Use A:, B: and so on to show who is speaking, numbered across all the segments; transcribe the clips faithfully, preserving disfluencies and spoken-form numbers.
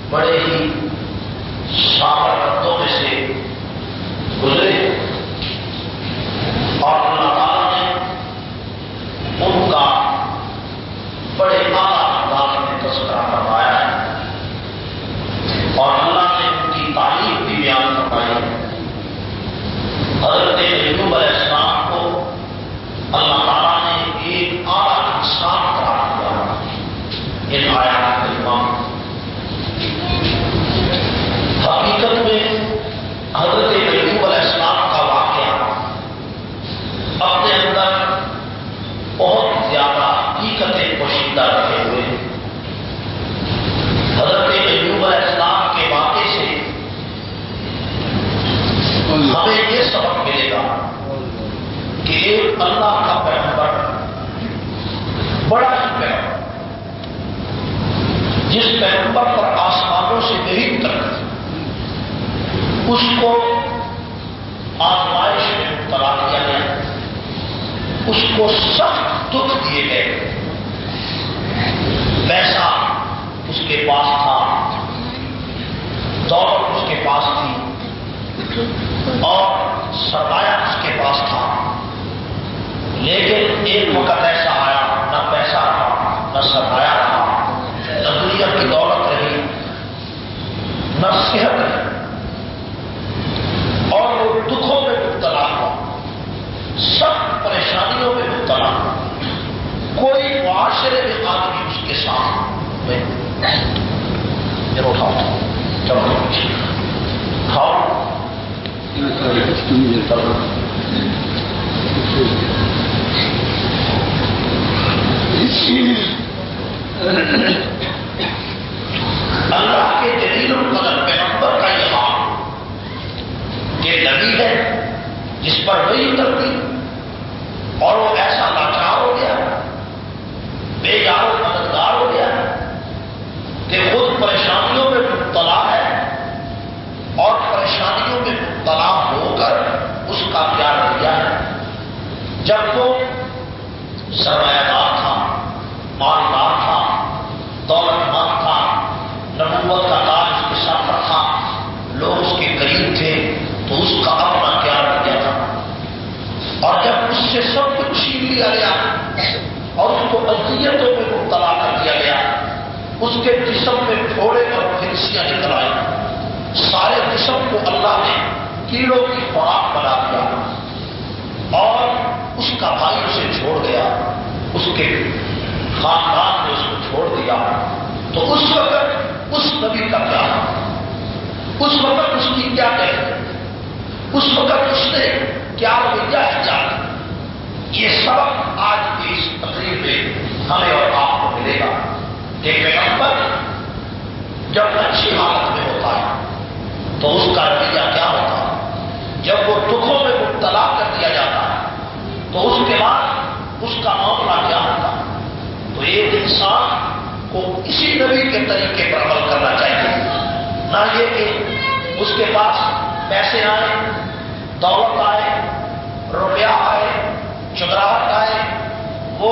A: بڑے ہی سابقتوں میں سے گزرے اور اللہ تعالیٰ نے ان کا بڑے اعلیٰ انداز میں تذکرہ کروایا ہے اور اللہ نے ان کی تعریف بھی بیان کروائی ہے۔ حضرت ایوب علیہ السلام کو اللہ تعالیٰ نے ایک اعلیٰ انسان قرار دیا ان آیات کریمہ۔ حقیقت میں حضرت ایوب علیہ السلام کا واقعہ اپنے اندر بہت زیادہ حقیقتیں پوشیدہ رکھے ہوئے۔ حضرت ایوب علیہ السلام کے واقعے سے ہمیں یہ سبق ملے گا کہ ایک اللہ کا پیغمبر بڑا ہی پیغمبر جس پیغمبر پر آسمانوں سے نہیں اترتی اس کو آزمائش میں مبتلا کیا گیا، اس کو سخت دکھ دیے گئے۔ پیسہ اس کے پاس تھا، دولت اس کے پاس تھی اور سرمایہ اس کے پاس تھا، لیکن ایک وقت ایسا آیا نہ پیسہ رہا نہ سرمایہ رہا، نہ دنیا کی دولت رہی نہ صحت رہی، اور وہ دکھوں میں مبتلا ہوا، سخت پریشانیوں میں مبتلا ہوا۔ کوئی معاشرے میں آدمی اس کے ساتھ نہیں۔ چلو اٹھاؤ چلو کھاؤ اللہ کے جلیل القدر پیغمبر کا یہ حال کہ نبی ہے جس پر وحی اترتی اور وہ ایسا لاچار ہو گیا، بے یار و مددگار ہو گیا کہ خود پریشانیوں میں مبتلا ہے اور پریشانیوں میں مبتلا ہو کر اس کا کیا رویہ ہے۔ جب وہ سرمایہ دار تھا، مالدار تھا، دولت مند تھا، نبوت کا تاج اس کے سر پر تھا، لوگ اس کے قریب تھے، تو اس کا اپنا کیا رویہ تھا۔ اور جب اس سے سب کچھ چھین لیا گیا اور اس کو اذیتوں میں مبتلا کر دیا گیا، اس کے جسم میں پھوڑے اور پھنسیاں نکل آئی، سارے جسم کو اللہ نے کیڑوں کی خوراک بنا دیا اور اس کا بھائی اسے چھوڑ گیا، اس کے خاندان نے اس کو چھوڑ دیا۔ تو اس وقت اس نبی کا کیا، اس وقت اس کی کیا کہے، اس وقت اس نے کیا رویہ اختیار کیا۔ یہ سبق آج کی اس تقریر میں ہمیں اور آپ کو ملے گا کہ پیغمبر جب اچھی حالت میں ہوتا ہے تو اس کا رویہ کیا ہوتا ہے، جب وہ دکھوں میں مبتلا کر دیا جاتا ہے تو اس کے بعد اس کا معاملہ کیا ہوتا ہے۔ تو ایک انسان کو اسی نبی کے طریقے پر عمل کرنا چاہیے، نہ یہ کہ اس کے پاس پیسے آئے، دولت آئے، روپیہ آئے، چودراہٹ آئے، وہ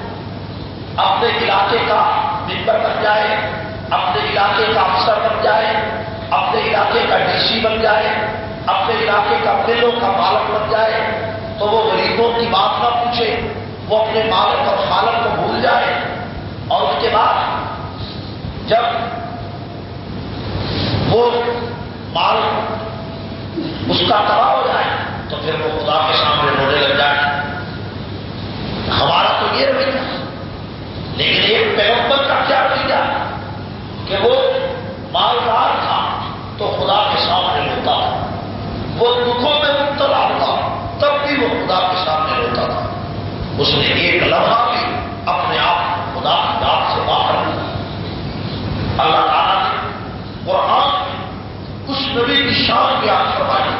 A: اپنے علاقے کا ممبر بن جائے، اپنے علاقے کا افسر بن جائے، اپنے علاقے کا ڈی سی بن جائے، اپنے علاقے کا ملوں کا مالک بن جائے، تو وہ غریبوں کی بات نہ پوچھے، وہ اپنے مالک اور خالق کو بھول جائے، اور اس کے بعد جب وہ مال اس کا تباہ ہو جائے تو پھر وہ خدا کے سامنے رونے لگ جائے۔ ہمارا تو یہ رویہ، لیکن ایک پیغمبر کا کیا رویہ کہ وہ مالدار تھا تو خدا کے سامنے روتا تھا، وہ دکھوں میں مبتلا تھا تب بھی وہ خدا کے سامنے روتا تھا۔ اس نے ایک لمحہ بھی اپنے آپ خدا کی یاد سے باہر کیا۔ اللہ تعالیٰ نے قرآن میں اس نبی کی شان بیان فرمائی۔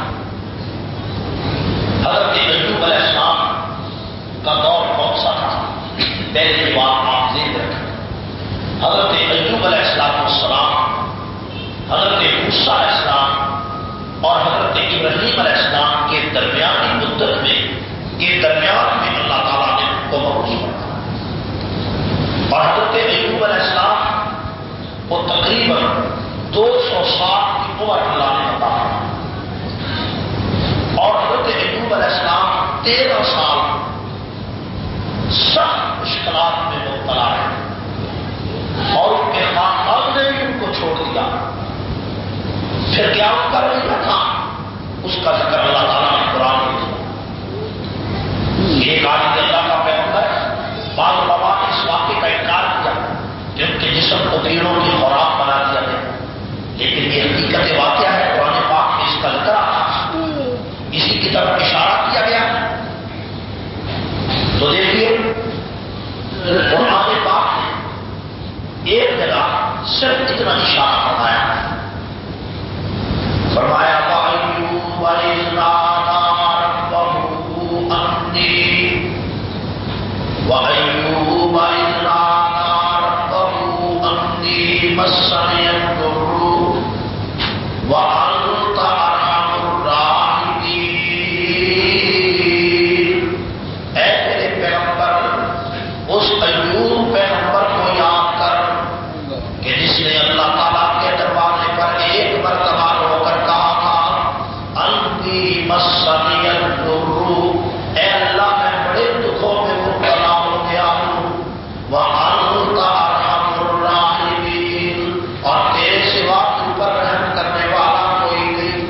A: حضرت ایوب علیہ السلام کا دور کون سا تھا، پہلے کی بات آپ ذہن رکھیں۔ حضرت ایوب علیہ السلام، حضرت موسیٰ علیہ السلام اور حضرت ابراہیم علیہ السلام کے درمیانی مدت میں کے درمیان میں اللہ تعالیٰ نے ان کو مبعوث کیا، اور حضرت ایوب علیہ السلام وہ تقریباً نبوت اللہ نے عطا فرمائی اور حضرت ایوب علیہ السلام تیرہ سال سخت مشکلات میں مبتلا رہے اور ان کے خاندان نے بھی ان کو چھوڑ دیا. پھر کیا ان کا رویہ تھا اس کا ذکر اللہ تعالیٰ نے قرآن میں کیا. ایک آدمی اللہ کا پیغمبر بعض علماء نے اس واقعے کا انکار کیا کہ ان کے جسم کو کیڑوں کی خوراک بنا دیا گیا، لیکن یہ حقیقت واقعہ ہے. قرآن پاک میں اس کا ذکر آتا اسی کی طرف اشارہ کیا گیا. تو دیکھیے قرآن پاک نے ایک جگہ صرف اتنا اشارہ فرمایا فرمایا وَأَيُّوبَ إِذْ نَادَىٰ رَبَّهُ أَنِّي وَأَيُّوبَ إِذْ نَادَىٰ رَبَّهُ أَنِّي مَسَّنِيَ الضُّرُّ وَأَنتَ أَرْحَمُ الرَّاحِمِينَ. اے میرے پیغمبر اس ایوب پیغمبر کو یاد کر کہ جس نے اللہ تعالیٰ کے دروازے پر ایک مرتبہ رو کر کہا تھا انتی مسنی الضر، اے اللہ میں بڑے دکھوں میں مبتلا ہو گیا ہوں، وانت ارحم الراحمین، اور تیرے سوا تم پر رحم کرنے والا کوئی نہیں.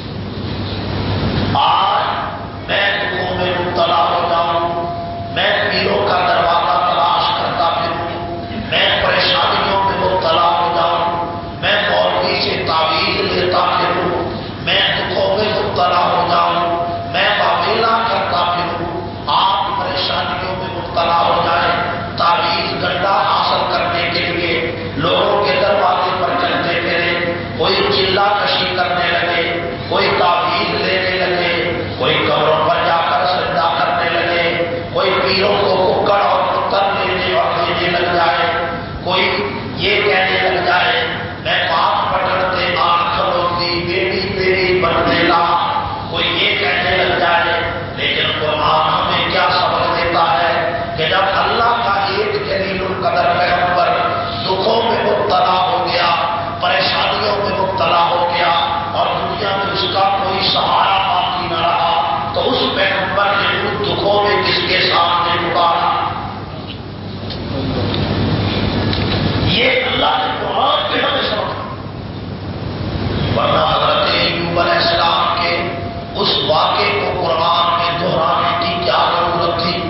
A: آج میں دکھوں میں مبتلا ہو جاؤں، میں پیروں کا دروازہ تلاش کرتا پھروں، میں پریشانیوں میں مبتلا ہو جاؤں، میں مولوی سے تعویذ لیتا پھروں، میں دکھوں میں مبتلا ہو جاؤں، میں واویلا کرتا پھروں، آپ پریشانیوں میں مبتلا ہو جائیں، تعویذ گنڈا حاصل کرنے کے لیے لوگوں کے دروازے پر چلتے پھرے، کوئی چلا کشی کرنے لگے، کوئی تعویذ لینے لگے، کوئی قبروں پر جا کر سجدہ کرنے لگے، کوئی پیروں کو ککڑ اور پتھر لینے اور دینے لگ جائے، کوئی یہ کہنے لگ جائے میں پاپ پٹڑتے آنکھ کھلوتی بیٹی تیری بننے لا، کوئی یہ کہنے لگ جائے. لیکن قرآن ہمیں کیا سبق دیتا ہے کہ جب اللہ کا ایک جلیل القدر پیغمبر دکھوں میں مبتلا ہو گیا، پریشانیوں میں مبتلا ہو گیا اور دنیا میں اس کا کوئی سہارا باقی نہ رہا، تو اس پیغمبر نے ان دکھوں میں کس کے سامنے پکارا. یہ اللہ نے قرآن پہ ہمیں سبق، ورنہ حضرت ایوب علیہ السلام کے اس واقعے کو قرآن میں دہرانے کی کیا ضرورت تھی.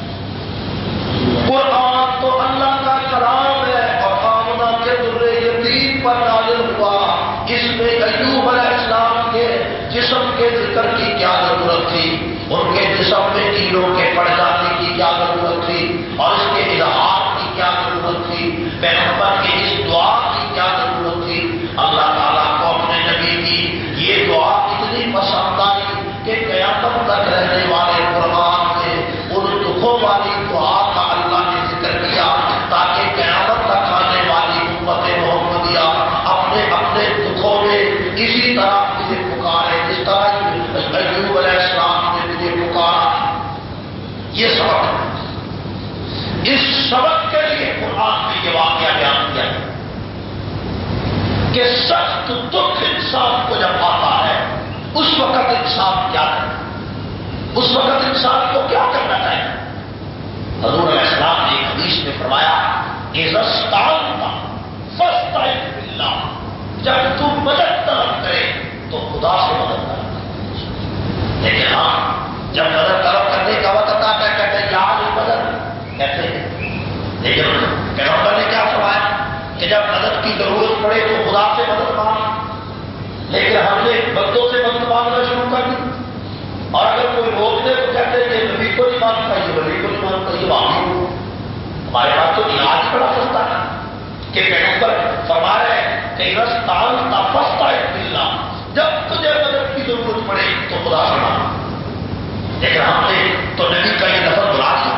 A: قرآن تو اللہ کا کلام ہے اور آمنہ کے در یتیم پر نازل ہوا، اس میں ایوب علیہ السلام کے جسم کے ذکر کی کیا ضرورت تھی، ان کے جسم میں کیڑوں کے پڑ جانے کی کیا ضرورت تھی، اور اس کے اظہار کی کیا ضرورت تھی، پیغمبر کی اس دعا کی کیا ضرورت تھی. اللہ تعالیٰ کو اپنے نبی کی یہ دعا اتنی پسند آئی کہ قیامت تک رہنے والے قرآن میں ان دکھوں والی دعا کا اللہ نے ذکر کیا تاکہ قیامت تک آنے والی امت محمدیہ اپنے اپنے دکھوں میں اسی طرح مجھے پکارے جس طرح ایوب علیہ السلام نے مجھے پکارا. یہ سبق ہے. اس سبق کے لیے قرآن میں یہ واقعہ بیان کیا ہے کہ سخت دکھ انسان کو جب آتا ہے اس وقت انسان کیا کرے، اس وقت انسان کو کیا کرنا چاہیے. حضور علیہ السلام نے ایک حدیث میں فرمایا اذا استعنت فاستعن باللہ، جب تو مدد طلب کرے تو خدا سے مدد طلب کرے. لیکن ہاں جب مدد طلب کرنے کا وقت آتا ہے کہتے ہیں یا علی مدد کہتے ہیں، لیکن پیغمبر نے کیا فرمایا کہ جب مدد کی ضرورت پڑے تو خدا سے مدد مانگ. لیکن ہم نے بندوں سے مدد مانگنا شروع کر دی، اور اگر کوئی روک دے تو کہتے ہیں کہ نبی کو نہیں مانگتا، یہ ولی کو نہیں مانگتا، یہ واقعی ہو. ہمارے پاس تو علاج بڑا سستا ہے کہ پیغمبر فرما رہے ہیں کہ رستان تفستا باللہ، جب تجھے مدد کی ضرورت پڑے تو خدا سے مانگ. لیکن ہم نے تو نبی کا یہ لفظ بلا دیا.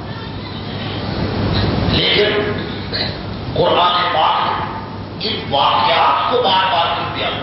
A: لیکن قرآن پاک نے ان واقعات کو بار بار کیوں دیا؟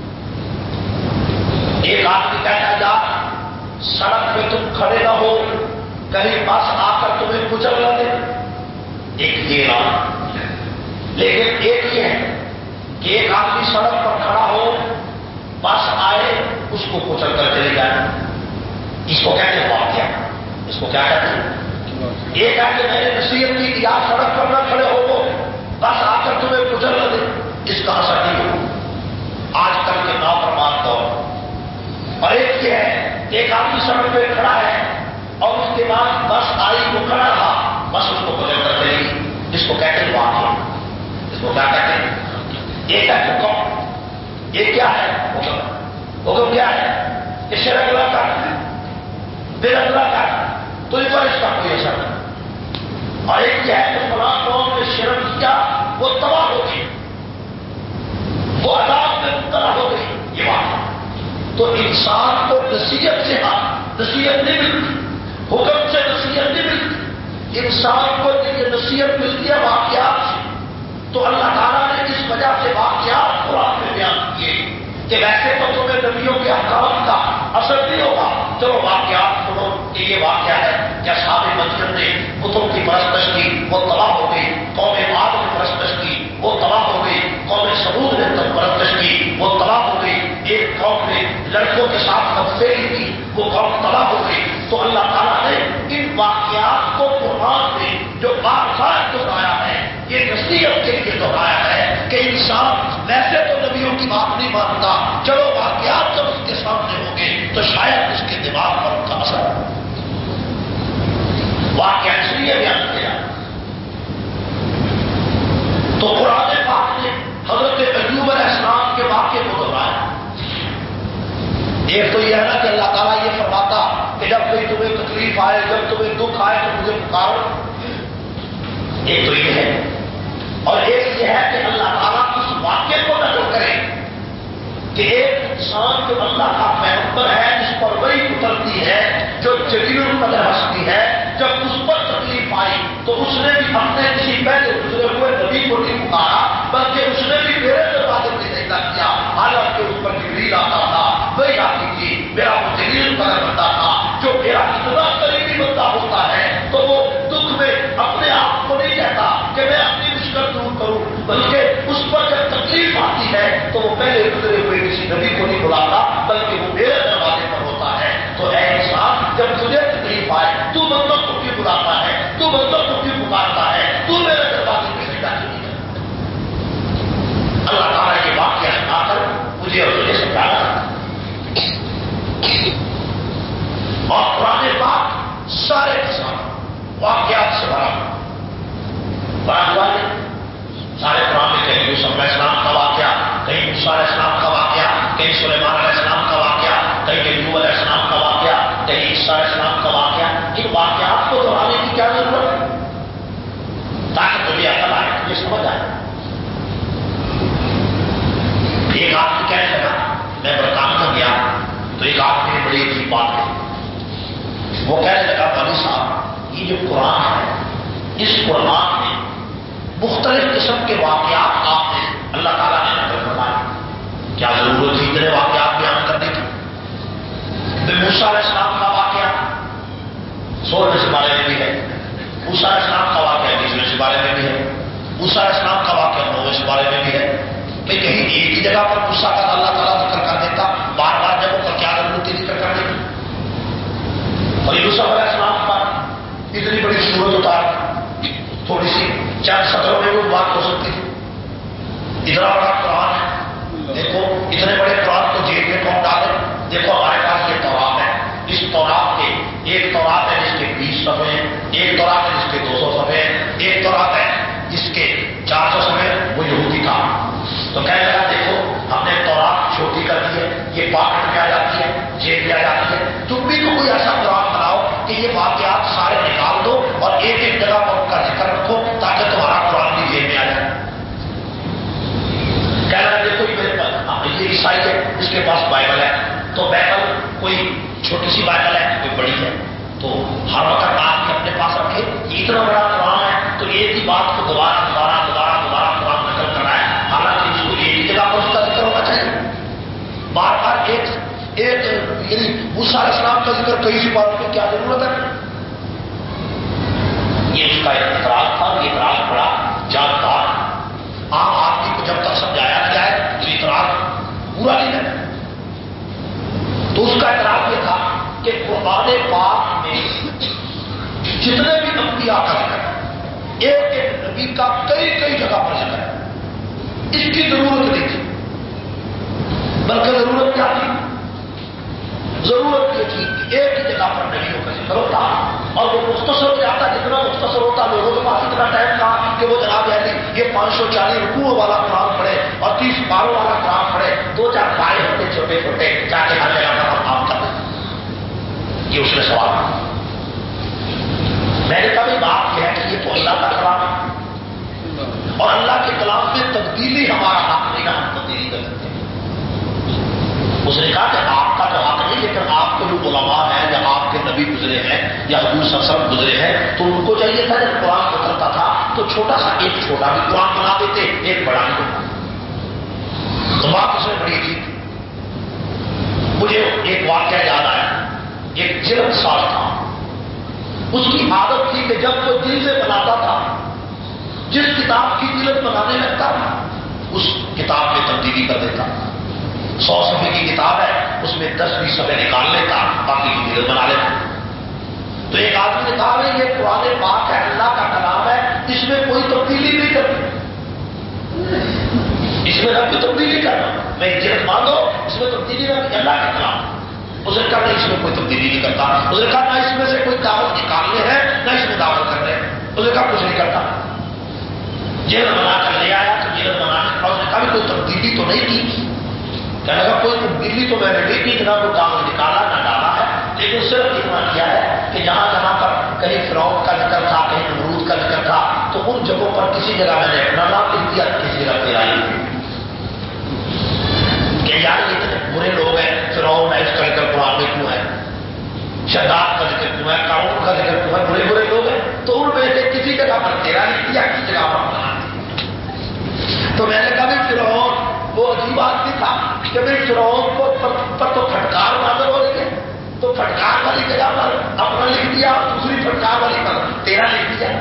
A: ایک آدمی کہتا جا سڑک پہ تم کھڑے نہ ہو، کہیں بس آ کر تمہیں کچل نہ دے، ایک یہ رہا. لیکن ایک یہ ہے کہ ایک آدمی سڑک پر کھڑا ہو، بس آئے اس کو کچل کر چلے جائے، اس کو کہتے ہیں واقعہ، اس کو کیا کہتے ہیں؟ ایک آ کے میں نے نصیحت کی کہ آپ سڑک پر نہ کھڑے ہو وہ بس آ کر تمہیں کچل نہ دے، اس کا اثر نہیں ہو آج کل کے نافرمان دور۔ اور ایک یہ ہے ایک آدمی سڑک پہ کھڑا ہے اور اس کے بعد بس آئی وہ کھڑا رہا، بس اس کو کچل کر چلے گی، جس کو کہتے ہیں واقعہ، اس کو کیا کہتے ہیں؟ ایک ہے حکم، یہ کیا ہے حکم؟ حکم کیا ہے کہ شرک اللہ کا بے اللہ کا تو اس پر اس کا کوئی اثر نہیں۔ اور ایک یہ ہے کہ فلاں قوم نے شرک کیا وہ تباہ ہو گئی، وہ عذاب میں مبتلا ہو گئی، یہ بات ہے۔ تو انسان کو نصیحت سے ہاں نصیحت نہیں ملتی، حکم سے نصیحت نہیں ملتی، انسان کو یہ نصیحت ملتی ہے واقعات سے۔ تو اللہ تعالیٰ نے اس وجہ سے واقعات قرآن میں بیان کیے کہ ویسے تو تمہیں نبیوں کے احکام کا اثر نہیں ہوگا، چلو واقعات سنو کہ یہ واقعہ ہے کہ اصحاب مدین نے بتوں کی پرستش کی وہ تباہ ہو گئی، قوم عاد نے پرستش کی وہ تباہ ہو گئی، قوم سمود نے پرستش کی وہ تباہ ہو گئی، ایک قوم نے لڑکوں کے ساتھ بدفعلی کی وہ قوم تباہ ہو گئی۔ تو اللہ تعالیٰ نے ان واقعات کو قرآن میں جو بار بار دہرایا ہے یہ نصیحت کے لیے دہرایا ہے کہ انسان ویسے تو نبیوں کی بات نہیں مانتا، چلو واقعات جب اس کے سامنے ہوں گے تو شاید اس کے دماغ پر ان کا اثر ہو۔ واقعہ اس لیے بیان کیا تو قرآن پاک نے حضرت ایوب علیہ السلام کے واقعے کو دہرایا۔ ایک تو یہ ہے نا کہ اللہ تعالیٰ یہ فرماتا کہ جب کوئی تمہیں تکلیف آئے، جب تمہیں دکھ آئے تو مجھے پکارو، ایک تو یہ ہے، اور ایک یہ ہے کہ اللہ تعالیٰ اس واقعے کو نقل کرے کہ ایک انسان جو اللہ کا پیغمبر ہے جس پر وحی اترتی ہے، جو جلیل القدر ہستی ہے، جب اس پر تکلیف آئی تو اس نے بھی اپنے کسی پہلے گزرے ہوئے نبی کو نہیں پکارا بلکہ اس نے بھی میرے دروازے پہ سجدہ کیا، حالانکہ اس پر جبریل آتا تھا، وہی آتی تھی، میرا وہ جلیل القدر بندہ تھا جو میرا اتنا قریبی بندہ ہوتا ہے تو وہ دکھ میں اپنے آپ کو نہیں کہتا کہ میں اپنی مشکل دور کروں، بلکہ اس پر جب تکلیف آتی ہے تو وہ پہلے گزرے ہوئے کسی نبی کو نہیں بلاتا بلکہ وہ میرے دروازے پر ہوتا ہے۔ تو اے انسان جب تجھے تکلیف آئے تو بندوں کو کیوں بلاتا ہے، تو بندوں کو کیوں پکارتا ہے، تو میرے دروازے پہ سجدہ کیوں نہیں کرتا؟ اللہ تعالیٰ یہ واقعہ سنا کر مجھے اور تجھے سمجھانا اور قرآن پاک سارے کے ساتھ واقعات سے بھرا بڑا ہوا ہے۔ سارے قرآن میں کہیں یوسف علیہ السلام کا واقعہ، کہیں موسیٰ علیہ السلام کا واقعہ، کہیں سلیمان علیہ السلام کا واقعہ، کہیں ایوب علیہ السلام کا واقعہ، کہیں عیسیٰ علیہ السلام کا واقعہ۔ ان واقعات کو دہرانے کی کیا ضرورت ہے؟ تاکہ تجھے عقل آئے، تجھے سمجھ آئے۔ ایک آدمی کہنے لگا، میں برطانیہ گیا تو ایک آدمی نے بڑی عجیب بات کہی، وہ کہنے لگا مولوی صاحب یہ جو قرآن ہے اس قرآن میں مختلف قسم کے واقعات آپ نے اللہ تعالیٰ نے نقل فرمائے، کیا ضرورت تھی اتنے واقعات بیان کرنے کی؟ موسیٰ علیہ السلام کا واقعہ سولہویں سپارے میں بھی ہے، موسیٰ علیہ السلام کا واقعہ بیسویں سپارے میں بھی ہے، موسیٰ علیہ السلام کا واقعہ نویں سپارے میں بھی ہے۔ کہ کہیں ایک ہی جگہ پر موسیٰ کا اللہ تعالیٰ ذکر کر دیتا، بار بار جگہوں پر کیا ضرورت تھی ذکر کرنے کی؟ اور یوسف علیہ السلام پر اتنی بڑی صورت اتار تھوڑی سی چند سطروں میں وہ بات ہو سکتی تھی۔ اتنا بڑا قرآن ہے، دیکھو اتنے بڑے قرآن کو جیب میں کون ڈالے؟ دیکھو ہمارے پاس یہ تورات ہے، اس تورات کے ایک تورات ہے جس کے بیس صفحے ہیں، ایک تورات ہے جس کے دو سو صفحے ہیں، ایک تورات ہے جس کے چار سو صفحے وہ یہودی کا۔ تو کہنے لگا دیکھو ہم نے تورات چھوٹی کر دی ہے، یہ پاکٹ میں آ جاتی ہے، جیب میں آ جاتی ہے، تم بھی تو کوئی ایسا قرآن بناؤ کہ یہ واقعات سارے نکال دو اور ایک ایک جگہ پر ان کا ذکر رکھو تاکہ تمہارا قرآن بھی جیب میں آ جائے۔ کہہ رہا دیکھو میرے پاس یہ عیسائی ہے اس کے پاس بائبل ہے، تو بائبل کوئی چھوٹی سی بائبل ہے کوئی بڑی ہے، تو ہر وقت آپ کے اپنے پاس رکھے، اتنا بڑا قرآن ہے تو ایک ہی بات کو دوبارہ دوبارہ دوبارہ دوبارہ قرآن نقل کرنا ہے، حالانکہ اس کو ایک ہی جگہ پر اس کا ذکر ہونا چاہیے۔ بار بار ایک ایک یعنی موسیٰ علیہ السلام کا ذکر کئی سی باتوں میں کیا ضرورت ہے؟ یہ اس کا اعتراض تھا، یہ اعتراض بڑا جانکار عام آدمی کو جب تک سمجھایا کا کئی کئی جگہ پر ذکر ہے. اس کی ضرورت نہیں تھی، بلکہ ضرورت کیا تھی؟ ضرورت یہ تھی کہ ایک ہی جگہ پر نبیوں کا ذکر ہوتا اور وہ مختصر ہو جاتا. جتنا مختصر ہوتا لوگوں کے پاس اتنا ٹائم تھا کہ وہ جناب علی یہ پانچ سو چالیس رکوعوں والا قرآن پڑھے اور تیس باروں والا قرآن پڑھے. دو چار پائے ہوتے چھوٹے چھوٹے جا کے ہر جگہ پر کام کر دیں. یہ اس نے سوال تھا. میں نے کبھی بات یہ ہے کہ یہ تو اللہ کا کلام ہے اور اللہ کے کلام میں تبدیلی ہمارا حق نہیں، ہم تبدیلی کر سکتے. اس نے کہا کہ آپ کا تو حق نہیں، لیکن آپ کے جو علماء ہیں یا آپ کے نبی گزرے ہیں یا حضور صلی اللہ علیہ وسلم گزرے ہیں تو ان کو چاہیے تھا جب قرآن اترتا تھا تو چھوٹا سا ایک چھوٹا بھی قرآن بنا دیتے، ایک بڑا بھی بنا. تو بات اس میں بڑی عجیب تھی. مجھے ایک واقعہ یاد آیا. ایک جلد ساز تھا، اس کی عادت تھی کہ جب وہ دل سے بناتا تھا جس کتاب کی جلد بنانے لگتا اس کتاب میں تبدیلی کر دیتا. سو صفحے کی کتاب ہے، اس میں دس بیس صفحے نکال لیتا، باقی کی جلد بنا لیتا. تو ایک آدمی نے کہا کہ یہ قرآن پاک ہے، اللہ کا کلام ہے، اس میں کوئی تبدیلی نہیں کرتی، اس میں نہ کوئی تبدیلی کرنا. میں جلد مانگو اس میں تبدیلی نہ، اللہ کا کلام. اس نے کہا نہیں اس میں کوئی تبدیلی نہیں کرتا. اس نے کہا نہ اس میں سے کوئی کاغذ نکالنے ہیں نہ اس میں داخل کرنے ہیں. اس نے کہا کچھ نہیں کرتا. جلد بنا کر لے آیا تو جلد بنانے کا اس نے کہا کوئی تبدیلی تو نہیں کی. کہنے لگا کوئی تبدیلی تو میں نے نہیں کی، نہ کوئی کاغذ نکالا نہ ڈالا ہے، لیکن صرف اتنا کیا ہے کہ جہاں جہاں پر کہیں فرعون کا ذکر تھا کہیں نمرود کا ذکر تھا تو ان جگہوں پر کسی جگہ میں نے اپنا نام لکھ دیا، کسی جگہ تیرا ہی کہ یار اتنے برے لوگ ہیں. فرعون ہے اس کا ذکر قرآن میں کیوں ہے، شداد کا ذکر کیوں ہے، قارون کا ذکر کیوں ہے، برے برے لوگ ہیں. تو ان میں سے کسی جگہ پر تیرا لکھ دیا کسی جگہ پر بنا دیا. تو میں نے کہا بھی فرعون وہ عجیب آدمی تھا کہ بھائی فرعون کو پر, پر تو پھٹکار نازل ہو رہی ہے تو پھٹکار والی جگہ پر اپنا لکھ دیا اور دوسری پھٹکار والی پر تیرا لکھ دیا.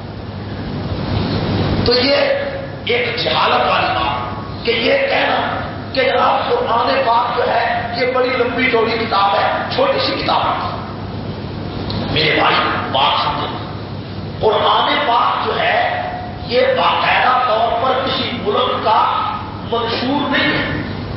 A: تو یہ ایک جہالت والی بات کہ یہ کہنا کہ جناب قرآن پاک جو ہے یہ بڑی لمبی چوڑی کتاب ہے، چھوٹی سی کتاب ہے. میرے بھائی بات سمجھو، قرآن پاک جو ہے یہ باقاعدہ طور پر کسی ملک کا منشور نہیں ہے،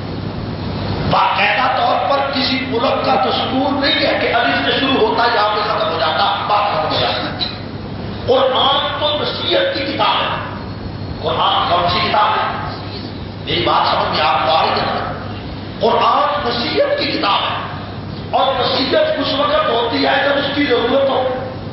A: باقاعدہ طور پر کسی ملک کا دستور نہیں ہے کہ الف سے شروع ہوتا یہاں پہ ختم ہو جاتا بات ختم ہو جاتی. قرآن تو نصیحت کی کتاب ہے. قرآن کون سی کتاب ہے؟ میری بات سمجھ میں آپ کو آ رہی ہے؟ قرآن نصیحت کی کتاب ہے اور نصیحت اس وقت ہوتی ہے جب اس کی ضرورت ہو.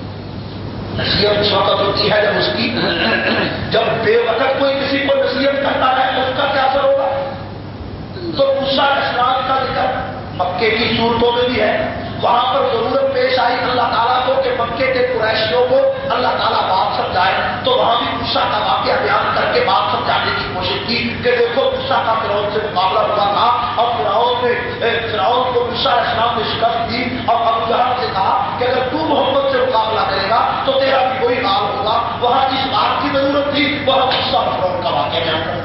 A: نصیحت اس وقت ہوتی ہے جب اس کی جب بے وقت کوئی کسی کو نصیحت کرتا ہے تو اس کا کیا اثر ہوگا. تو موسیٰ علیہ السلام کا ذکر مکے کی صورتوں میں بھی ہے. وہاں پر ضرورت پیش آئی اللہ تعالیٰ کو کہ مکے کے قریشیوں کو اللہ تعالیٰ بات سمجھائے تو وہاں بھی موسیٰ کا واقعہ بیان کر کے بات سمجھانے کی کوشش کی کہ دیکھو موسیٰ کا فرعون سے مقابلہ ہوا تھا اور فرعون نے فرعون کو موسیٰ علیہ السلام نے شکست دی اور ابو جہل سے کہا کہ اگر تو محمد سے مقابلہ کرے گا تو تیرا بھی وہی حال ہوگا. وہاں جس بات کی ضرورت تھی وہاں موسیٰ فرعون کا واقعہ بیان کر.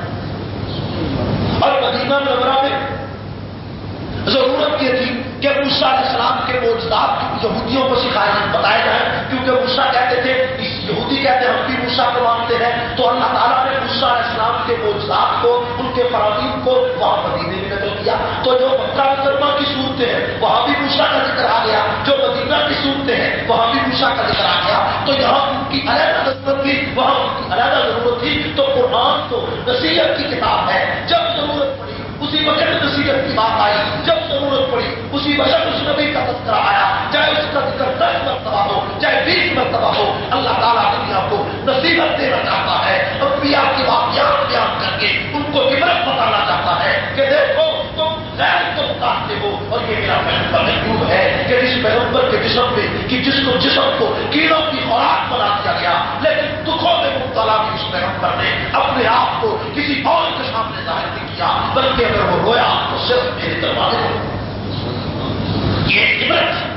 A: اور مدینہ منورہ میں ضرورت یہ تھی کہ موسیٰ علیہ السلام کے معجزات یہودیوں کو سکھائے بتائے جائیں کیونکہ موسیٰ کہتے تھے یہودی کہتے ہیں ہم بھی موسیٰ کو مانتے ہیں. تو اللہ تعالیٰ نے موسیٰ علیہ السلام کے معجزات کو ان کے فرامین کو وہاں مدینے میں نقل کیا. تو جو مکہ مکرمہ کی صورتیں ہیں وہاں بھی موسیٰ کا ذکر آ گیا، جو مدینہ کی صورتیں ہیں وہاں بھی موسیٰ کا ذکر آ گیا. تو یہاں ان کی علیحدہ ضرورت تھی وہاں ان کی علیحدہ ضرورت تھی. تو قرآن تو نصیحت کی کتاب ہے، جب ضرورت پڑی اسی وقت نصیحت کی بات آئی، جب ضرورت پڑی اسی وقت اس نبی کا تذکرہ آیا، چاہے اس کا ذکر دس مرتبہ ہو چاہے بیس مرتبہ ہو. اللہ تعالیٰ دنیا کو نصیحت دینا چاہتا ہے، انبیاء کی واقعات بیان کر کے ان کو عبرت بتانا چاہتا ہے کہ دیکھو تم غیر کو اتارتے ہو اور یہ میرا پیغمبر محبوب ہے کہ جس پیغمبر کے جسم میں کہ جس کو جسم کو کیڑوں کی خوراک بنا دیا گیا لیکن دکھوں میں مبتلا بھی اس پیغمبر نے اپنے آپ کو کسی اور کے سامنے ظاہر نہیں کیا بلکہ اگر وہ رویا تو صرف میرے دروازے کو. یہ عبرت ہے.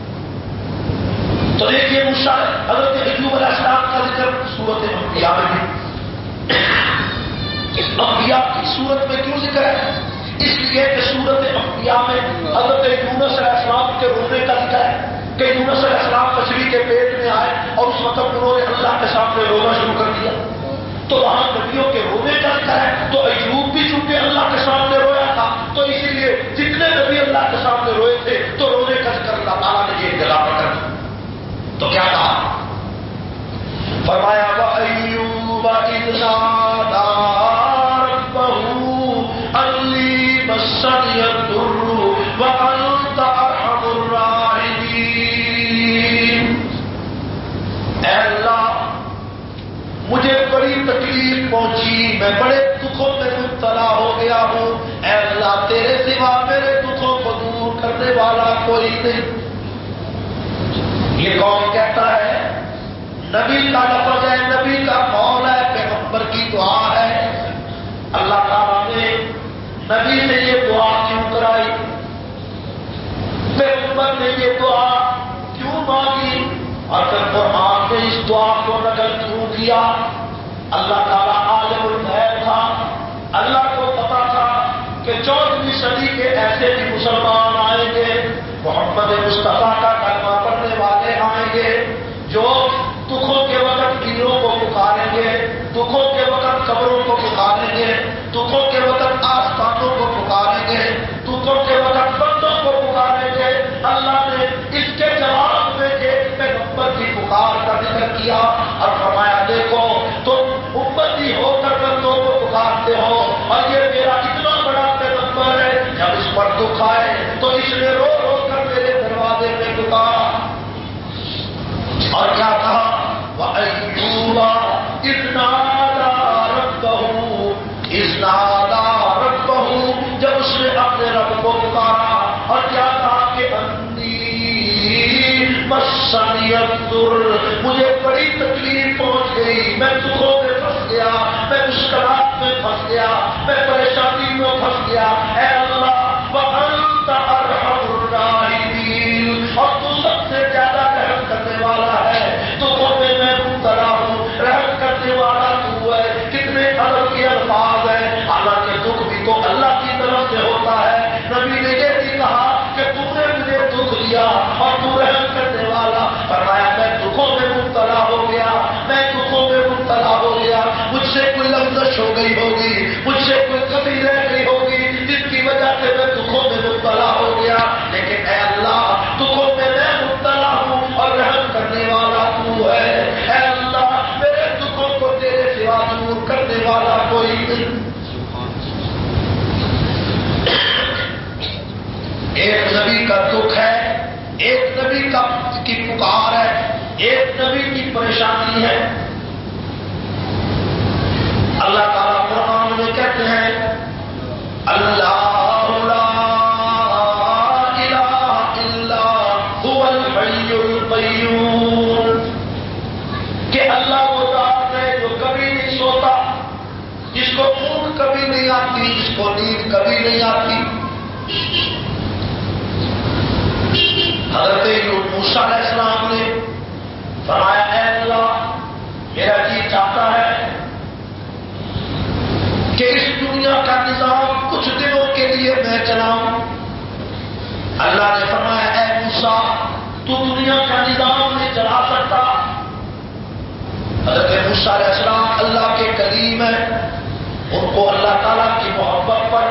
A: تو دیکھیے موسیٰ حضرت ایوب علیہ السلام کا ذکر سورت انبیاء میں بھی. انبیاء کی صورت میں کیوں ذکر ہے؟ اس لیے کہ سورت انبیاء میں حضرت یونس علیہ السلام کے رونے کا ذکر ہے کہ یونس علیہ السلام مچھلی کے پیٹ میں آئے اور اس وقت انہوں نے اللہ کے سامنے رونا شروع کر دیا. تو وہاں نبیوں کے رونے کا ذکر ہے. تو ایوب بھی چونکہ اللہ کے سامنے رویا تھا تو اسی لیے جتنے نبی اللہ کے سامنے روئے تھے تو رونے کا ذکر اللہ تعالیٰ نے یہ دلا کر دیا. تو کیا کہا؟ فرمایا وَأَيُّوبَ إِذْ نَادَىٰ رَبَّهُ أَنِّي مَسَّنِيَ الضُّرُّ وَأَنتَ أَرْحَمُ الرَّاحِمِينَ. اے اللہ مجھے بڑی تکلیف پہنچی، میں بڑے دکھوں میں مبتلا ہو گیا ہوں. اے اللہ تیرے سوا میرے دکھوں کو دور کرنے والا کوئی نہیں. یہ کون کہتا ہے؟ نبی کا لفظ ہے، نبی کا قول ہے، پیغمبر کی دعا ہے. اللہ تعالیٰ نے نبی نے یہ دعا کیوں کرائی؟ پیغمبر نے یہ دعا کیوں مانگی؟ اور پھر قرآن نے اس دعا کو نقل کیوں کیا؟ اللہ تعالیٰ عالم الغیب تھا. اللہ کو پتا تھا کہ چودہویں صدی کے ایسے بھی مسلمان آئیں گے، محمد مصطفیٰ کا کلمہ پڑھنے والے آئیں گے جو دکھوں کے وقت پیروں کو پکاریں گے، دکھوں کے وقت قبروں کو پکاریں گے، دکھوں کے وقت آستانوں کو پکاریں گے، دکھوں کے وقت بندوں کو پکاریں گے. اللہ نے اس کے جواب میں ایک پیغمبر کی پکار کا ذکر کیا اور فرمایا دیکھو تم امتی ہو کر بندوں کو پکارتے ہو اور یہ میرا اتنا بڑا پیغمبر ہے، جب اس پر دکھ آئے تو اس نے رو رو کر میرے دروازے پہ پکارا. اور کیا کہا؟ وَأَيُّوبَ إِذْ نَادَىٰ رَبَّهُ إِذْ نَادَىٰ رَبَّهُ جب اس نے اپنے رب کو پکارا. اور کیا کہا کہ اَنِّي مَسَّنِيَ الضُّرُّ مجھے بڑی تکلیف پہنچ گئی، میں دکھوں میں پھنس گیا، میں مشکلات میں پھنس گیا، میں پریشانی میں پھنس گیا. اے اللہ وَأَنتَ أَرْحَمُ الرَّاحِمِينَ اور تو سب سے زیادہ رحم کرنے والا ہے. دکھوں میں میں مبتلا ہوں، رحم کرنے والا تو ہے. کتنے ادب کے الفاظ ہیں، حالانکہ دکھ بھی تو اللہ کی طرف سے ہوتا ہے. نبی نے یہ بھی کہا کہ تم نے مجھے دکھ دیا اور تو رحم کرنے والا. فرمایا میں دکھوں میں مبتلا ہو گیا، میں دکھوں میں مبتلا ہو گیا. مجھ سے کوئی لفظ ہو گئی ہوگی، مجھ سے کوئی کمی رہ گئی ہوگی جس کی وجہ سے میں دکھوں میں مبتلا ہو گیا. لیکن اے اللہ دکھوں میں میں مبتلا ہوں اور رحم کرنے والا تو ہے. اے اللہ میرے دکھوں کو تیرے سوا دور کرنے والا کوئی نہیں. ایک نبی کا دکھ ہے، ایک نبی کا کی پکار ہے، ایک نبی کی پریشانی ہے. اللہ تعالیٰ قرآن میں کہتے ہیں اللہ لا الہ الا هو الحی القیوم کہ اللہ وہ ذات ہے جو کبھی نہیں سوتا، جس کو اونگ کبھی نہیں آتی، جس کو نیند کبھی نہیں آتی. حضرت موسیٰ علیہ السلام نے فرمایا اے اللہ میرا جی چاہتا ہے کہ اس دنیا کا نظام کچھ دنوں کے لیے میں چلاؤں. اللہ نے فرمایا اے موسیٰ تو دنیا کا نظام نہیں چلا سکتا. حضرت موسیٰ علیہ السلام اللہ کے کریم ہیں، ان کو اللہ تعالیٰ کی محبت پر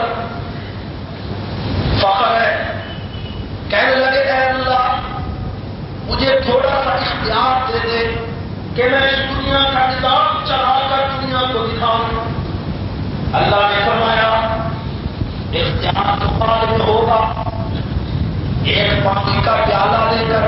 A: فخر ہے. کہنے لگے اے اللہ مجھے تھوڑا سا اختیار دے دے کہ میں اس دنیا کا نظام چلا کر دنیا کو دکھاؤں. اللہ نے فرمایا اختیار تو بعد میں ہوگا، ایک پانی کا پیالہ لے کر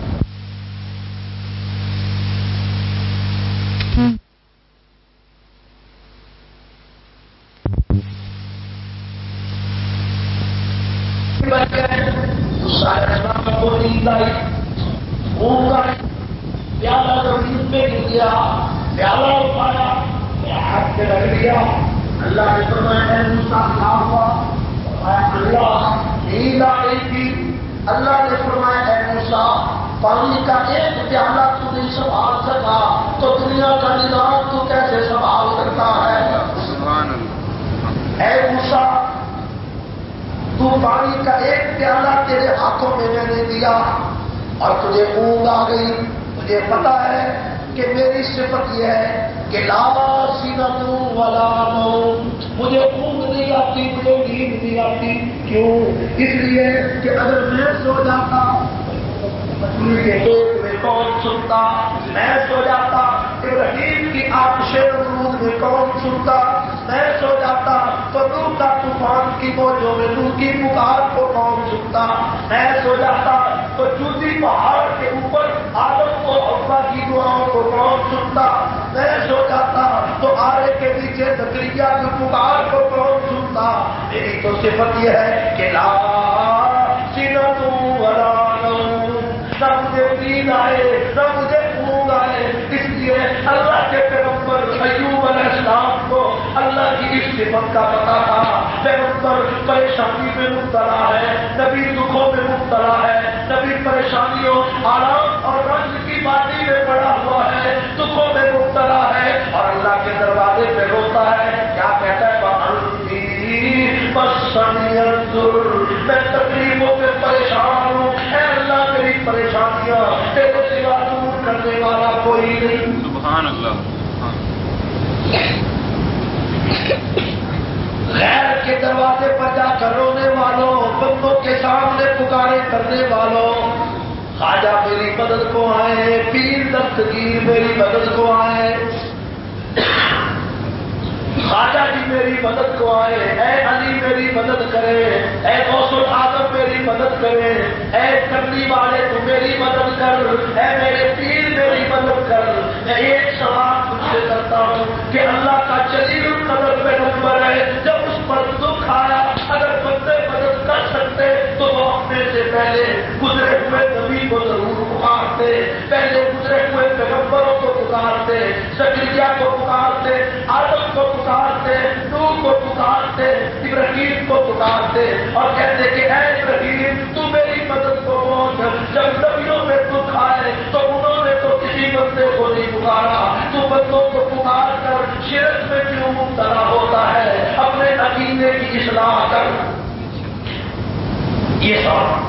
A: بچ گئے. کو نیند آئی، اونگ آئی، پیالہ زمین پہ گر گیا، پیالہ اٹھایا، ہاتھ میں رکھ دیا. اللہ نے فرمایا اے موسیٰ کیا ہوا؟ فرمایا اللہ نیند آ گئی تھی. اللہ نے فرمایا اے موسیٰ پانی کا ایک پیالہ تو نہیں سنبھال سکا تو دنیا کا نظام تو کیسے سنبھال سکتا ہے؟ اے موسیٰ تو پانی کا ایک پیالہ تیرے ہاتھوں میں میں نے دیا اور تجھے اونگ آ گئی. مجھے پتا ہے کہ میری صفت یہ ہے کہ لا سینۃ ولا نوم، مجھے اونگ نہیں آتی، مجھے نیند نہیں آتی. کیوں؟ اس لیے کہ اگر میں سو جاتا مچھلی کے پیٹ میں کون سنتا، میں سو جاتا ابراہیم کی آتش رود میں کون سنتا، میں سو جاتا تو نوح کا طوفان کی موجوں میں نوح کی پکار کو کون سنتا، میں سو جاتا تو چوٹی پہاڑ کے اوپر آدم اور حوا کی دعاؤں کو کون سنتا، میں سو جاتا تو آرے کے نیچے زکریا کی پکار کو کون سنتا. میری تو صفت یہ ہے کہ لا سینۃ ولا نوم، نہ مجھے نیند آئے نہ مجھے اونگ آئے. اس لیے اللہ کے پیغمبر ایوب علیہ السلام کو اللہ کی اس صفت کا پتا تھا. پیغمبر پریشانی میں مبتلا ہے، نبی دکھوں میں مبتلا ہے، نبی پریشانیوں آرام اور رنج کی ماٹی میں پڑا ہوا ہے، دکھوں میں مبتلا ہے اور اللہ کے دروازے پہ روتا ہے. کیا کہتا ہے؟ میں تکلیفوں میں پریشان ہوں، اے اللہ میری پریشانیاں تیرے سوا دور کرنے والا کوئی نہیں.
B: سبحان اللہ.
A: غیر کے دروازے پر جا کر رونے والوں، بندوں کے سامنے پکارے کرنے والوں، خواجہ میری مدد کو آئے، پیر دستگیر میری مدد کو آئے، خواجہ جی میری مدد کو آئے، اے علی میری مدد کرے، اے غوث العظم میری مدد کرے، اے کرنی والے تو میری مدد کر، اے میرے پیر میری مدد کر. میں ایک سوال تجھ سے کرتا ہوں کہ اللہ کا جلیل القدر پیغمبر ہے، جب اس پر دکھ آیا اگر بندے مدد کر سکتے تو وہ اپنے سے پہلے گزرے ہوئے نبی کو ضرور پکارتے، پہلے گزرے ہوئے پیغمبروں کو پکارتے، زکریا کو پکارتے، آدم کو پکارتے، نوح کو پکارتے، ابراہیم کو پکارتے اور کہتے کہ اے ابراہیم تو میری مدد کو پہنچ. جب نبیوں میں دکھ آئے تو انہوں نے تو کسی بندے کو نہیں پکارا، تو بندوں کو پکار کر شرک میں کیوں مبتلا ہوتا ہے؟ اپنے عقیدے کی اصلاح کر. یہ سب.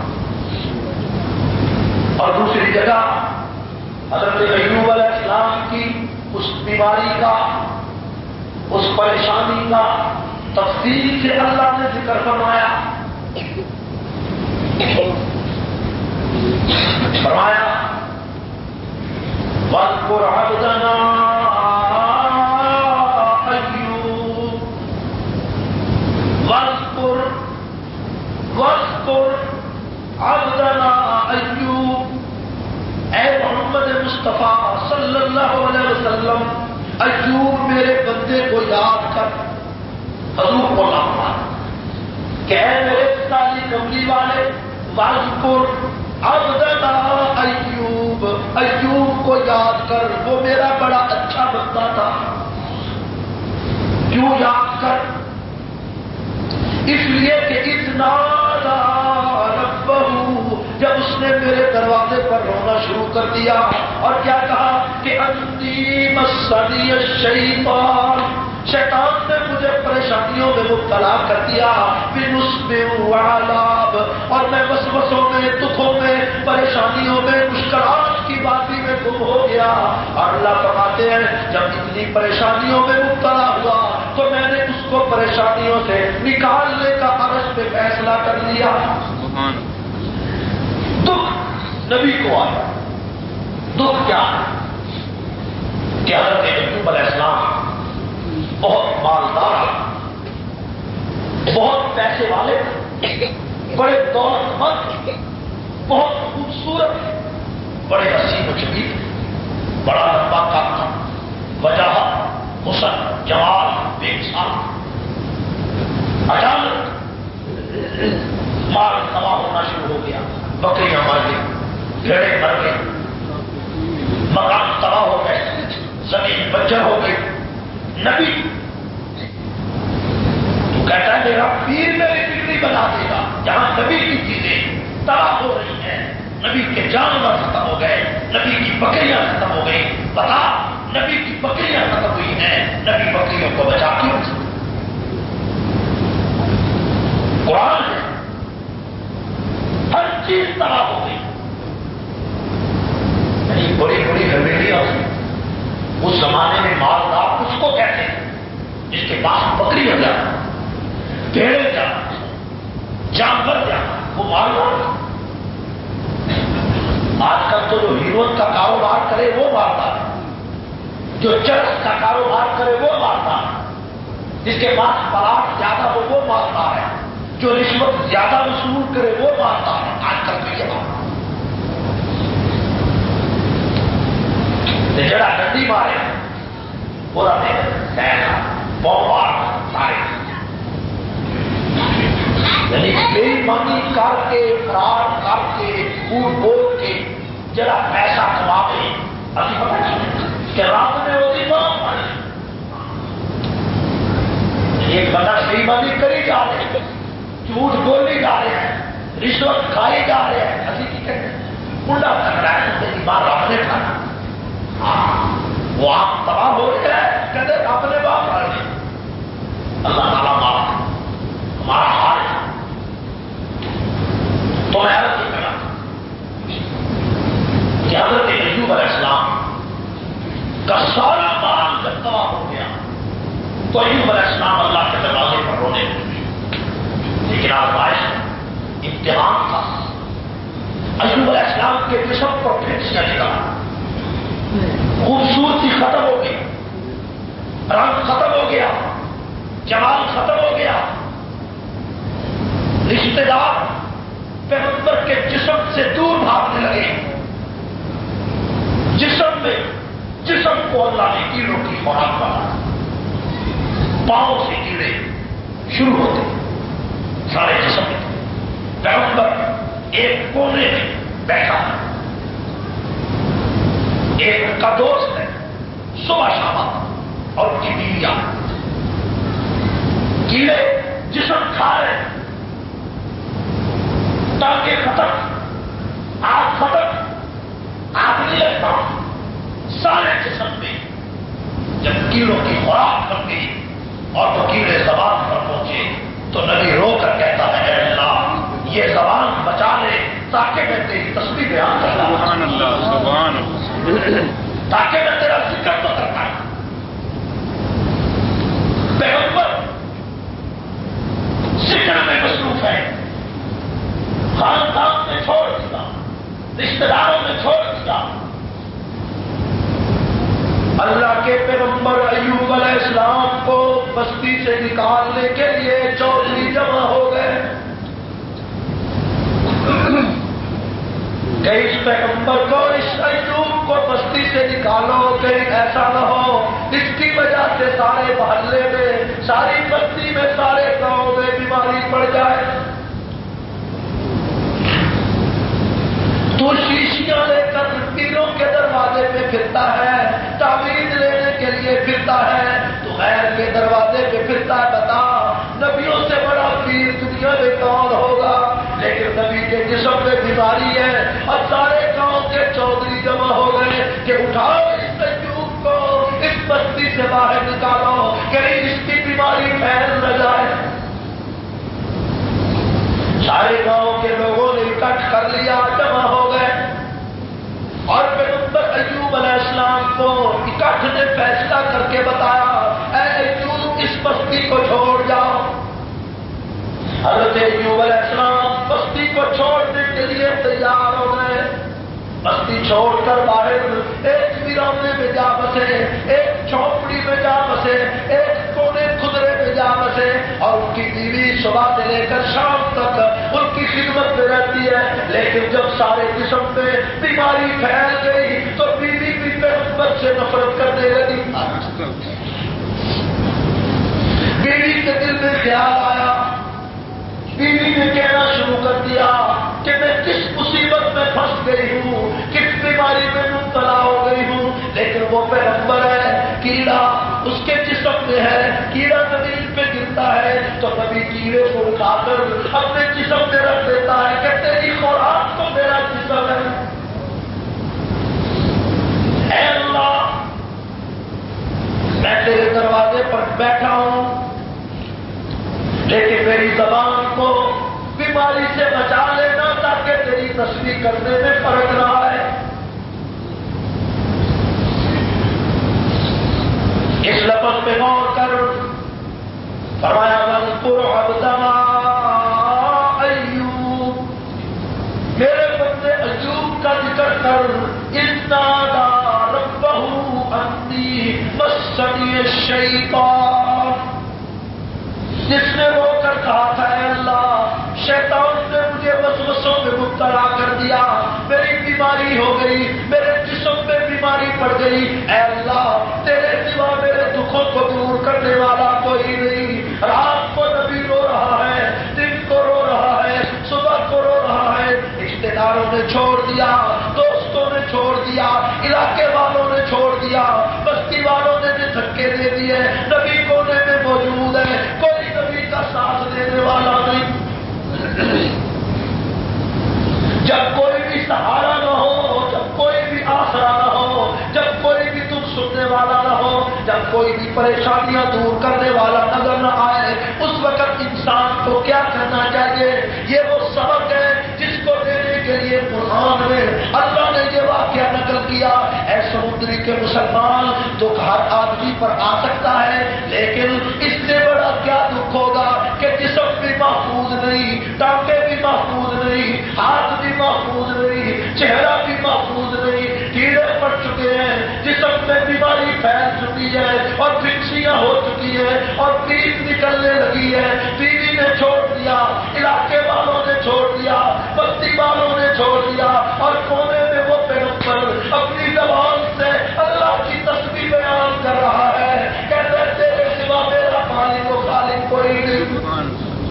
A: اور دوسری جگہ حضرت ایوب علیہ السلام کی اس بیماری کا، اس پریشانی کا تفصیل سے اللہ نے ذکر فرمایا. فرمایا وَاذْكُرْ عَبْدَنَا أَيُّوبَ وَاذْكُرْ وَاذْكُرْ عَبْدَنَا أَيُّوبَ. اے محمد مصطفیٰ صلی اللہ علیہ وسلم، ایوب میرے بندے کو یاد کر. حضور کو لاما کہ اے میرے سالی کملی والے، واذکر عبدنا ایوب، ایوب کو یاد کر، وہ میرا بڑا اچھا بندہ تھا. کیوں یاد کر؟ اس لیے کہ اتنا ربہ، جب اس نے میرے دروازے پر رونا شروع کر دیا اور کیا کہا کہ انی مسنی الشیطان، شیطان نے مجھے پریشانیوں میں مبتلا کر دیا، بنصب وعذاب، اور میں وسوسوں میں، دکھوں میں، پریشانیوں میں، مشکلات کی وادی میں گم ہو گیا. اور اللہ فرماتے ہیں جب اتنی پریشانیوں میں مبتلا ہوا تو میں نے اس کو پریشانیوں سے نکالنے کا عرش پہ فیصلہ کر لیا. دکھ نبی کو آیا. دکھ کیا ہے کہ حضرت ایوب علیہ السلام بہت مالدار، بہت پیسے والے، بڑے دولت مند، بہت خوبصورت، بڑے حسین و جمیل، بڑا لمبا کاکا، وجہ حسن جمال بے مثال. اچانک مال تباہ ہونا شروع ہو گیا، بکریاں مر گئی، بھیڑیں مر گئی، مکان تباہ ہو گئے، زمین بنجر ہو گئی. نبی تو کہتا ہے میرا پیر میری بگڑی بنا دے گا. جہاں نبی کی چیزیں تباہ ہو رہی ہیں، نبی کے جانور ختم ہو گئے، نبی کی بکریاں ختم ہو گئی. بتا، نبی کی بکریاں ختم ہوئی ہیں، نبی بکریوں کو بچا کیوں؟ قرآن ہے، ہر چیز تباہ ہو گئی. یعنی بڑی بڑی حویلیاں اس زمانے میں مالدار اس کو کہتے ہیں جس کے پاس بکری ہو جانا، بھیڑ ہو جانا، جانور جانا، وہ مالدار۔ آج کل تو جو ہیروئن کا کاروبار کرے وہ مالدار ہے، جو چرس کا کاروبار کرے وہ مالدار ہے، جس کے پاس پلاٹ زیادہ ہو وہ مالدار ہے، جو رشوت زیادہ وصول کرے وہ مالدار ہے۔ آج کل تو یہ بات جڑا ڈنڈی مارے پورا بہت سارے یعنی بے ایمانی کر کے فراڈ کر کے جھوٹ بول کے جڑا پیسہ کماوے ابھی پتہ نہیں کہ رات میں ہوتی بہت پڑی ایک بندہ بے ایمانی کری جا رہے ہیں، جھوٹ بولی جا رہے ہیں، رشوت کھائی جا رہے ہیں، ابھی کی کہتے ہیں الٹا کر رہا ہے تو ایمان رب نے کھانا۔ ہاں وہ آپ تباہ ہو رہے ہیں کہتے رب نے باپ کر دیا، اللہ تعالیٰ معاف ہمارا حال ہے۔ تو میں حضرت یہ کہا کہ حضرت ایوب علیہ السلام کا سارا مال جب تباہ ہو گیا تو ایوب علیہ السلام اللہ کے دروازے پر رونے لگے، لیکن آزمائش امتحان تھا۔ ایوب علیہ السلام کے جسم پر پھینسیاں نکلا، خوبصورتی ختم ہو گئی، رنگ ختم ہو گیا، جمال ختم ہو گیا، رشتے دار پیغمبر کے جسم سے دور بھاگنے لگے۔ جسم میں جسم کو اللہ نے کیڑوں کی خوراک بنا، پاؤں سے کیڑے شروع ہوتے سارے جسم میں۔ پیغمبر ایک کونے میں بیٹھا ہے، ایک کا دوست ہے صبح شام اور ان کی بیویاں، کیڑے جسم کھا رہے، ٹانگے ختم، آگ ختم، آگ نہیں لگتا سارے جسم میں۔ جب کیڑوں کی خوراک بن گئی اور وہ کیڑے زبان پر پہنچے تو نبی رو کر کہتا ہے اے اللہ یہ زبان بچا لے تاکہ میں تیری تسبیح بیان کر سکوں، سبحان اللہ سبحان اللہ، تاکہ میں تیرا ذکر تو کر پاؤں۔ پیغمبر ذکر میں مصروف ہے، خاندان میں چھوڑ دیا، رشتے داروں میں چھوڑ دیا۔ اللہ کے پیغمبر ایوب علیہ السلام کو بستی سے نکالنے کے لیے چودھری جمع ہو گئے کہ اس پیغمبر کو، اس ایوب کو بستی سے نکالو، کہیں ایسا نہ ہو اس کی وجہ سے سارے محلے میں، ساری بستی میں، سارے گاؤں میں بیماری پڑ جائے۔ تو شیشیاں لے کر پیروں کے دروازے پہ پھرتا ہے، تعویذ لینے کے لیے پھرتا ہے، تو غیر کے دروازے پہ پھرتا ہے۔ بتا نبیوں سے بڑا پیر دنیا میں کون ہوگا؟ لیکن نبی کے جسم میں بیماری ہے اور سارے گاؤں کے چودھری جمع ہو گئے کہ اٹھاؤ اس ایوب کو، اس بستی سے باہر نکالو، کہیں اس کی بیماری پھیل نہ جائے۔ سارے گاؤں کے لوگوں نے اکٹھ کر لیا، جمع ہو گئے اور پیغمبر ایوب علیہ السلام کو اکٹھ نے فیصلہ کر کے بتایا اے ایوب اس بستی کو چھوڑ جاؤ۔ حضرت ایوب علیہ السلام بستی کو چھوڑنے کے لیے تیار ہو گئے۔ بستی چھوڑ کر باہر ایک ویرانے میں جا بسے، ایک جھونپڑی میں جا بسے، ایک کونے خدرے میں جا بسے، اور ان کی بیوی صبح سے لے کر شام تک ان کی خدمت میں رہتی ہے۔ لیکن جب سارے جسم میں بیماری پھیل گئی تو بیوی بھی پیغمبر سے نفرت کرنے لگی۔ بیوی کے دل میں خیال آیا، بیوی نے کہنا شروع کر دیا کہ میں کس مصیبت میں پھنس گئی ہوں، کس بیماری میں مبتلا ہو گئی ہوں، لیکن وہ پیغمبر ہے، کیڑا اس کے جسم میں ہے، کیڑا زمین پہ گرتا ہے تو کبھی کیڑے کو اٹھا کر اپنے جسم میں رکھ دیتا ہے کہ تیری خوراک تو میرا جسم ہے۔ اے اللہ میں تیرے دروازے پر بیٹھا ہوں لیکن میری زبان کو بیماری سے بچا لینا تاکہ تیری تسبیح کرنے میں فرق نہ آئے۔ اس لفظ پہ غور کر، فرمایا وَاذْكُرْ عَبْدَنَا ایوب، میرے بندے ایوب کا ذکر کر، اذ نادى ربه انی مسنی الشیطان، جس نے رو کر کہا تھا اے اللہ شیطان نے مجھے وسوسوں میں مبتلا کر دیا، میری بیماری ہو گئی، میرے جسم میں بیماری پڑ گئی، اے اللہ تیرے سوا میرے دکھوں کو دور کرنے والا کوئی نہیں۔ رات کو نبی رو رہا ہے، دن کو رو رہا ہے، صبح کو رو رہا ہے، رشتے داروں نے چھوڑ دیا، دوستوں نے چھوڑ دیا، علاقے والوں نے چھوڑ دیا، بستی والوں نے بھی دھکے دے دیے، نبی کونے میں موجود ہے، کوئی نبی کا ساتھ دینے والا نہیں۔ جب کوئی بھی سہارا نہ ہو، جب کوئی بھی آسرا نہ ہو، جب کوئی بھی دکھ سننے والا نہ ہو، جب کوئی بھی پریشانیاں دور کرنے والا نظر نہ آئے، اس وقت انسان کو کیا کرنا چاہیے؟ یہ وہ سبق ہے جس کو دینے کے لیے قرآن میں اللہ نے یہ واقعہ نقل کیا۔ اے سمندری کے مسلمان، دکھ ہر آدمی پر آ سکتا ہے، لیکن اس سے بڑا کیا دکھ ہوگا کہ جسم بھی محفوظ نہیں، ٹانگیں بھی محفوظ نہیں، ہاتھ بھی محفوظ نہیں، چہرہ بھی محفوظ نہیں، کیڑے پڑ چکے ہیں، جسم میں بیماری پھیل چکی ہے اور پھنسیاں ہو چکی ہے اور پیپ نکلنے لگی ہے، بیوی نے چھوڑ دیا، علاقے والوں نے چھوڑ دیا، بستی والوں نے چھوڑ دیا، اور کونے میں وہ پیغمبر اپنی زبان سے اللہ کی تسبیح بیان کر رہا ہے، کہتے ہیں تیرے سوا میرا خالق و خالق کوئی نہیں۔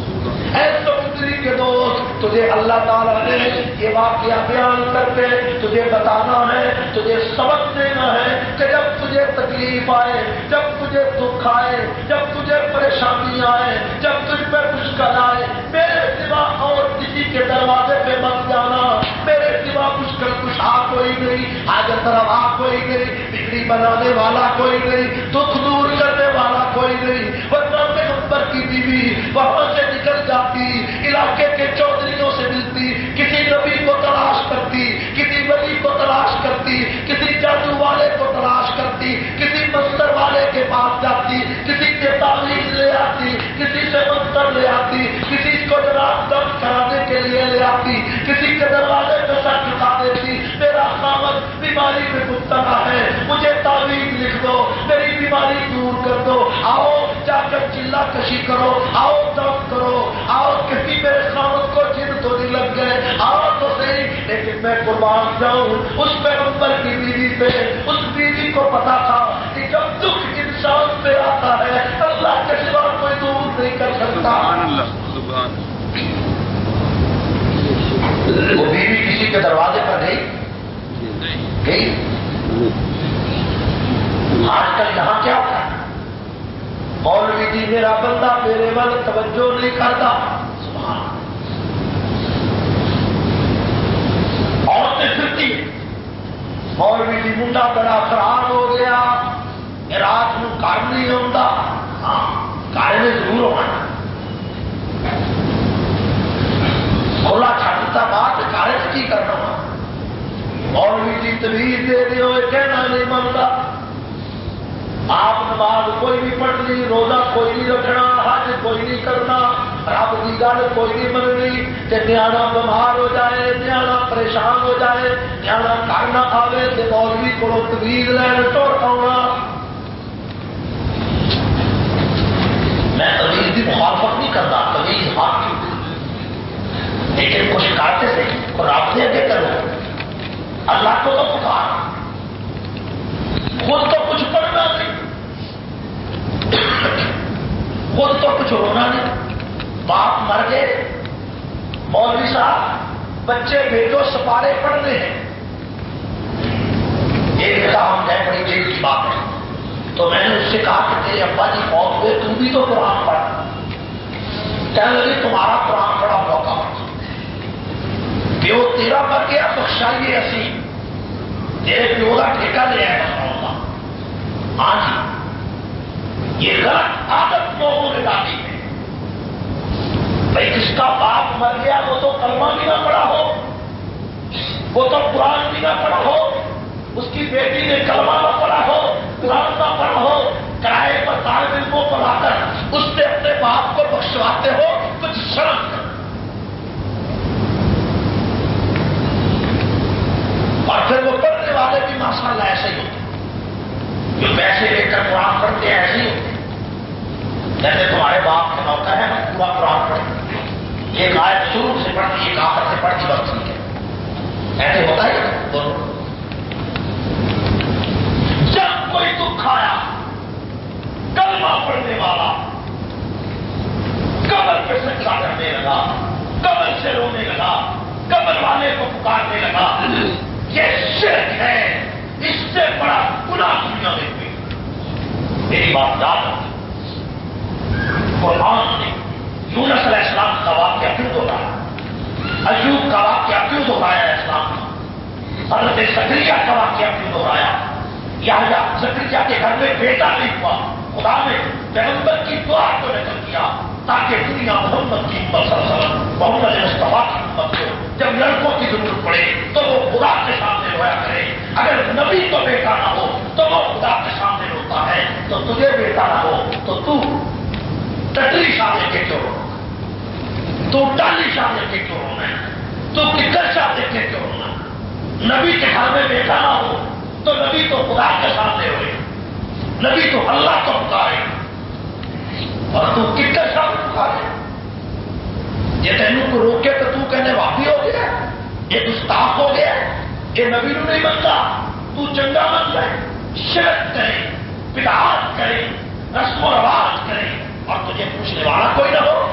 A: اے سمندری کے دوست، تجھے اللہ تعالیٰ نے یہ واقعہ بیان کرتے تجھے بتانا ہے، تجھے سبق دینا ہے کہ جب تجھے تکلیف آئے، جب تجھے دکھ آئے، جب تجھے پریشانی آئے، جب تجھ پہ مشکل آئے، میرے سوا اور کسی کے دروازے پہ مت جانا، میرے سوا مشکل کشا کوئی نہیں، حاجت روا کوئی نہیں، بگڑی بنانے والا کوئی نہیں، دکھ دور کرنے والا کوئی نہیں۔ ورنہ پیغمبر کی بیوی وہاں سے نکل جاتی، علاقے کے چودھریوں سے ملتی، کسی نبی کو تلاش کرتی، کسی ولی کو تلاش کرتی، کسی جادو والے کو تلاش کرتی، کسی منتر والے کے پاس جاتی، کسی سے تعویذ لے آتی، کسی سے منتر لے آتی، کسی کو جناب دم کرانے کے لیے لے آتی، کسی کے دروازے پہ سر جھکا دیتی، میرا خاوند بیماری میں مبتلا ہے، مجھے تعویذ لکھ دو، میری بیماری دور کر دو، آؤ جا کر چلا کشی کرو، آؤ دم کرو، آؤ کسی میرے خاوند کو جن تو نہیں لگ گئے، آؤ تو صحیح، لیکن میں قربان جاؤں اس پیغمبر کی بیوی پہ، اس بیوی کو پتا تھا کہ جب دکھ انسان پہ آتا ہے اللہ کے سوا کوئی دور نہیں کر سکتا۔ وہ بیوی کسی کے دروازے پر گئی گئی آج کل یہاں کیا ہوتا ہے؟ مولوی جی میرا بندہ میرے وال توجہ نہیں کرتا، عورتیں پھرتی مولوی جی منڈا بڑا خراب ہو گیا، رات میں گھر نہیں آتا، ہاں گھر میں ضرور ہونا، کھلا چھٹتا بات گھر کی کرنا، مولوی جی تمیز دے دے ہوئے کہنا نہیں منتا، آپ نماز کوئی نہیں پڑھنی، روزہ کوئی نہیں رکھنا، حج کوئی نہیں کرنا، رب کی گل کوئی نہیں مننی، کہ نیانا بیمار ہو جائے، نیانا پریشان ہو جائے، نیانا گھر نہ آئے تو مولوی کو تمیز لین ٹر آنا۔ میں تمیز کی مخالفت نہیں کرتا، تمیز حق کی، لیکن کچھ کرتے سے رب سے اگے کرو، اللہ کو تو پکار، خود تو کچھ پڑھنا نہیں، خود تو کچھ ہونا نہیں، باپ مر گئے، مولوی صاحب بچے بھیجو سپارے پڑھنے ہیں، ایک کام ہے بڑی دیر کی بات ہے، تو میں نے اس سے کہا کہ تیرے ابا جی فوت ہوئے، تم بھی تو قرآن پڑھا، کہنے لگے تمہارا قرآن پڑھا موقع پیو تیرا مر گیا بخشائیے اسی تیرے پیو کا ٹھیکہ لے آئے ہاں جی، یہ غلط عادت لوگوں نے ڈالی ہے، بھائی جس کا باپ مر گیا وہ تو کلمہ بھی نہ پڑھا ہو، وہ تو قرآن بھی نہ پڑھا ہو، اس کی بیٹی نے کلمہ نہ پڑھا ہو، قرآن نہ پڑھا ہو، کرائے پر طالب علموں کو لا کر اس سے اپنے باپ کو بخشواتے ہو، کچھ شرم کرو۔ اور پھر وہ پڑھنے والے بھی ماشاءاللہ ایسے ہی ہوتے جو پیسے لے کر قرآن پڑھتے ہیں، ایسے ہی ہوتے جیسے تمہارے باپ کا موقع ہے ہم پورا قرآن پڑھیں، ایک آیت شروع سے پڑھتی ایک آخر سے پڑھتی بس ٹھیک ہے، ایسے ہوتا ہے بولو۔ جب کوئی دکھ آیا کلمہ پڑھنے والا قبر پہ سجدہ کرنے لگا، قبر سے رونے لگا، قبر والے کو پکارنے لگا، یہ شرک ہے، اس سے بڑا گناہ دنیا میں ہوئی۔ میری بات یاد رکھیں، قرآن نے یونس علیہ السلام کا واقعہ کیوں دہرایا، ایوب کا واقعہ کیوں دہرایا اسلام کا، حضرت زکریا کا واقعہ کیوں دہرایا، یحییٰ زکریا کے گھر میں بیٹا نہیں ہوا، خدا نے پیغمبر کی دعا کو نقل کیا تاکہ دنیا محمد کی امت صلی اللہ علیہ وسلم محمد مصطفیٰ کی امت کو جب لڑکوں کی ضرورت پڑے تو وہ خدا کے سامنے رویا کرے، اگر نبی کو بیٹا نہ ہو تو وہ خدا کے سامنے روتا ہے، تو تجھے بیٹا نہ ہو تو تو ٹٹری شاہ لے کے کیوں رونا، تو ڈالی شاہ لے کے کیوں رونا، تو ککر شاہ لے کے کیوں رونا۔ نبی کے گھر میں بیٹا نہ ہو تو نبی تو خدا کے سامنے روئے، نبی تو اللہ کو پکارے، اور تو ککر شاہ کو پکارے۔ یہ تینوں کو روکے تو تو کہنے واپی ہو گیا، یہ گستاخ ہو گیا، یہ نبی نو نہیں بنتا، تو چنگا بن جائے، شرک کرے، بدعات کرے، رسم و رواج کرے، اور تجھے پوچھنے والا کوئی نہ ہو،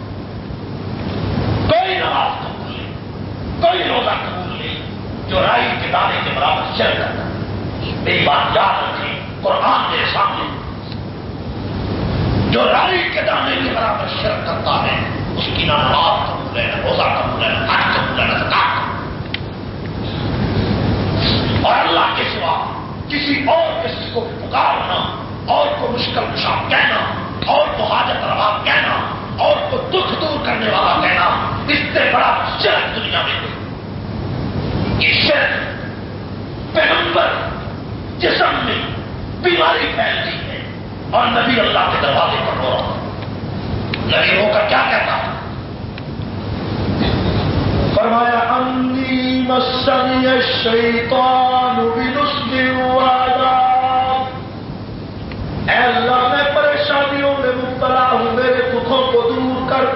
A: کوئی نماز قبول نہیں، کوئی روزہ قبول نہیں، جو رائی کے دانے کے برابر شرک کرتا ہے۔ میری بات یاد رکھیں، قرآن میرے سامنے، جو رائی کے دانے کے برابر شرک کرتا ہے اس کی نہ نماز قبول ہے، نہ روزہ قبول ہے، نہ حج قبول ہے، نہ زکات قبول ہے۔ اور اللہ کے سوا کسی اور کسی کو پکارنا، اور کو مشکل کشا کہنا، اور کو حاجت روا کہنا، اور کو دکھ دور کرنے والا کہنا، اس سے بڑا شرک دنیا میں کوئی۔ یہ شرک پیغمبر جسم میں بیماری پھیل گئی ہے اور نبی اللہ کے دروازے پر رو رہا، نبی ہو کر کیا کہتا ہے؟ فرمایا انی مسنی الشیطان بنصب وعذاب، اے اللہ میں پریشانیوں میں مبتلا ہوں، میرے دکھوں کو دور کر۔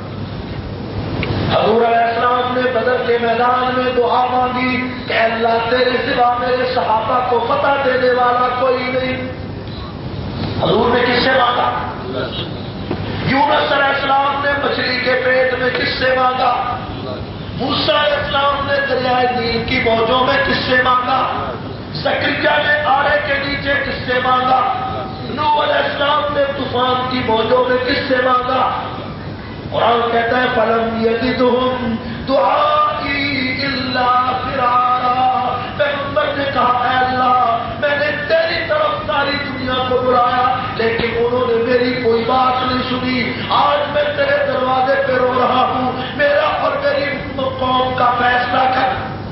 A: حضور علیہ السلام نے بدر کے میدان میں دعا مانگی کہ اللہ تیرے سوا میرے صحابہ کو فتح دینے والا کوئی نہیں۔ حضور نے کس سے مانگا؟ یونس علیہ السلام نے مچھلی کے پیٹ میں کس سے مانگا؟ موسیٰ علیہ السلام نے دریائے نیل کی موجوں میں کس سے مانگا؟ زکریا نے آڑے کے نیچے کس سے مانگا؟ نوح علیہ السلام نے طوفان کی موجوں میں کس سے مانگا؟ قرآن کہتا ہے فَلَمْ يَزِدْهُمْ دُعَائِي إِلَّا فِرَارًا، پیغمبر نے کہا اے اللہ میں نے تیری طرف ساری دنیا کو بلایا لیکن انہوں نے میری کوئی بات نہیں سنی، آج میں تیرے دروازے پہ رو رہا ہوں، میرا اور میری قوم کا فیصلہ کر۔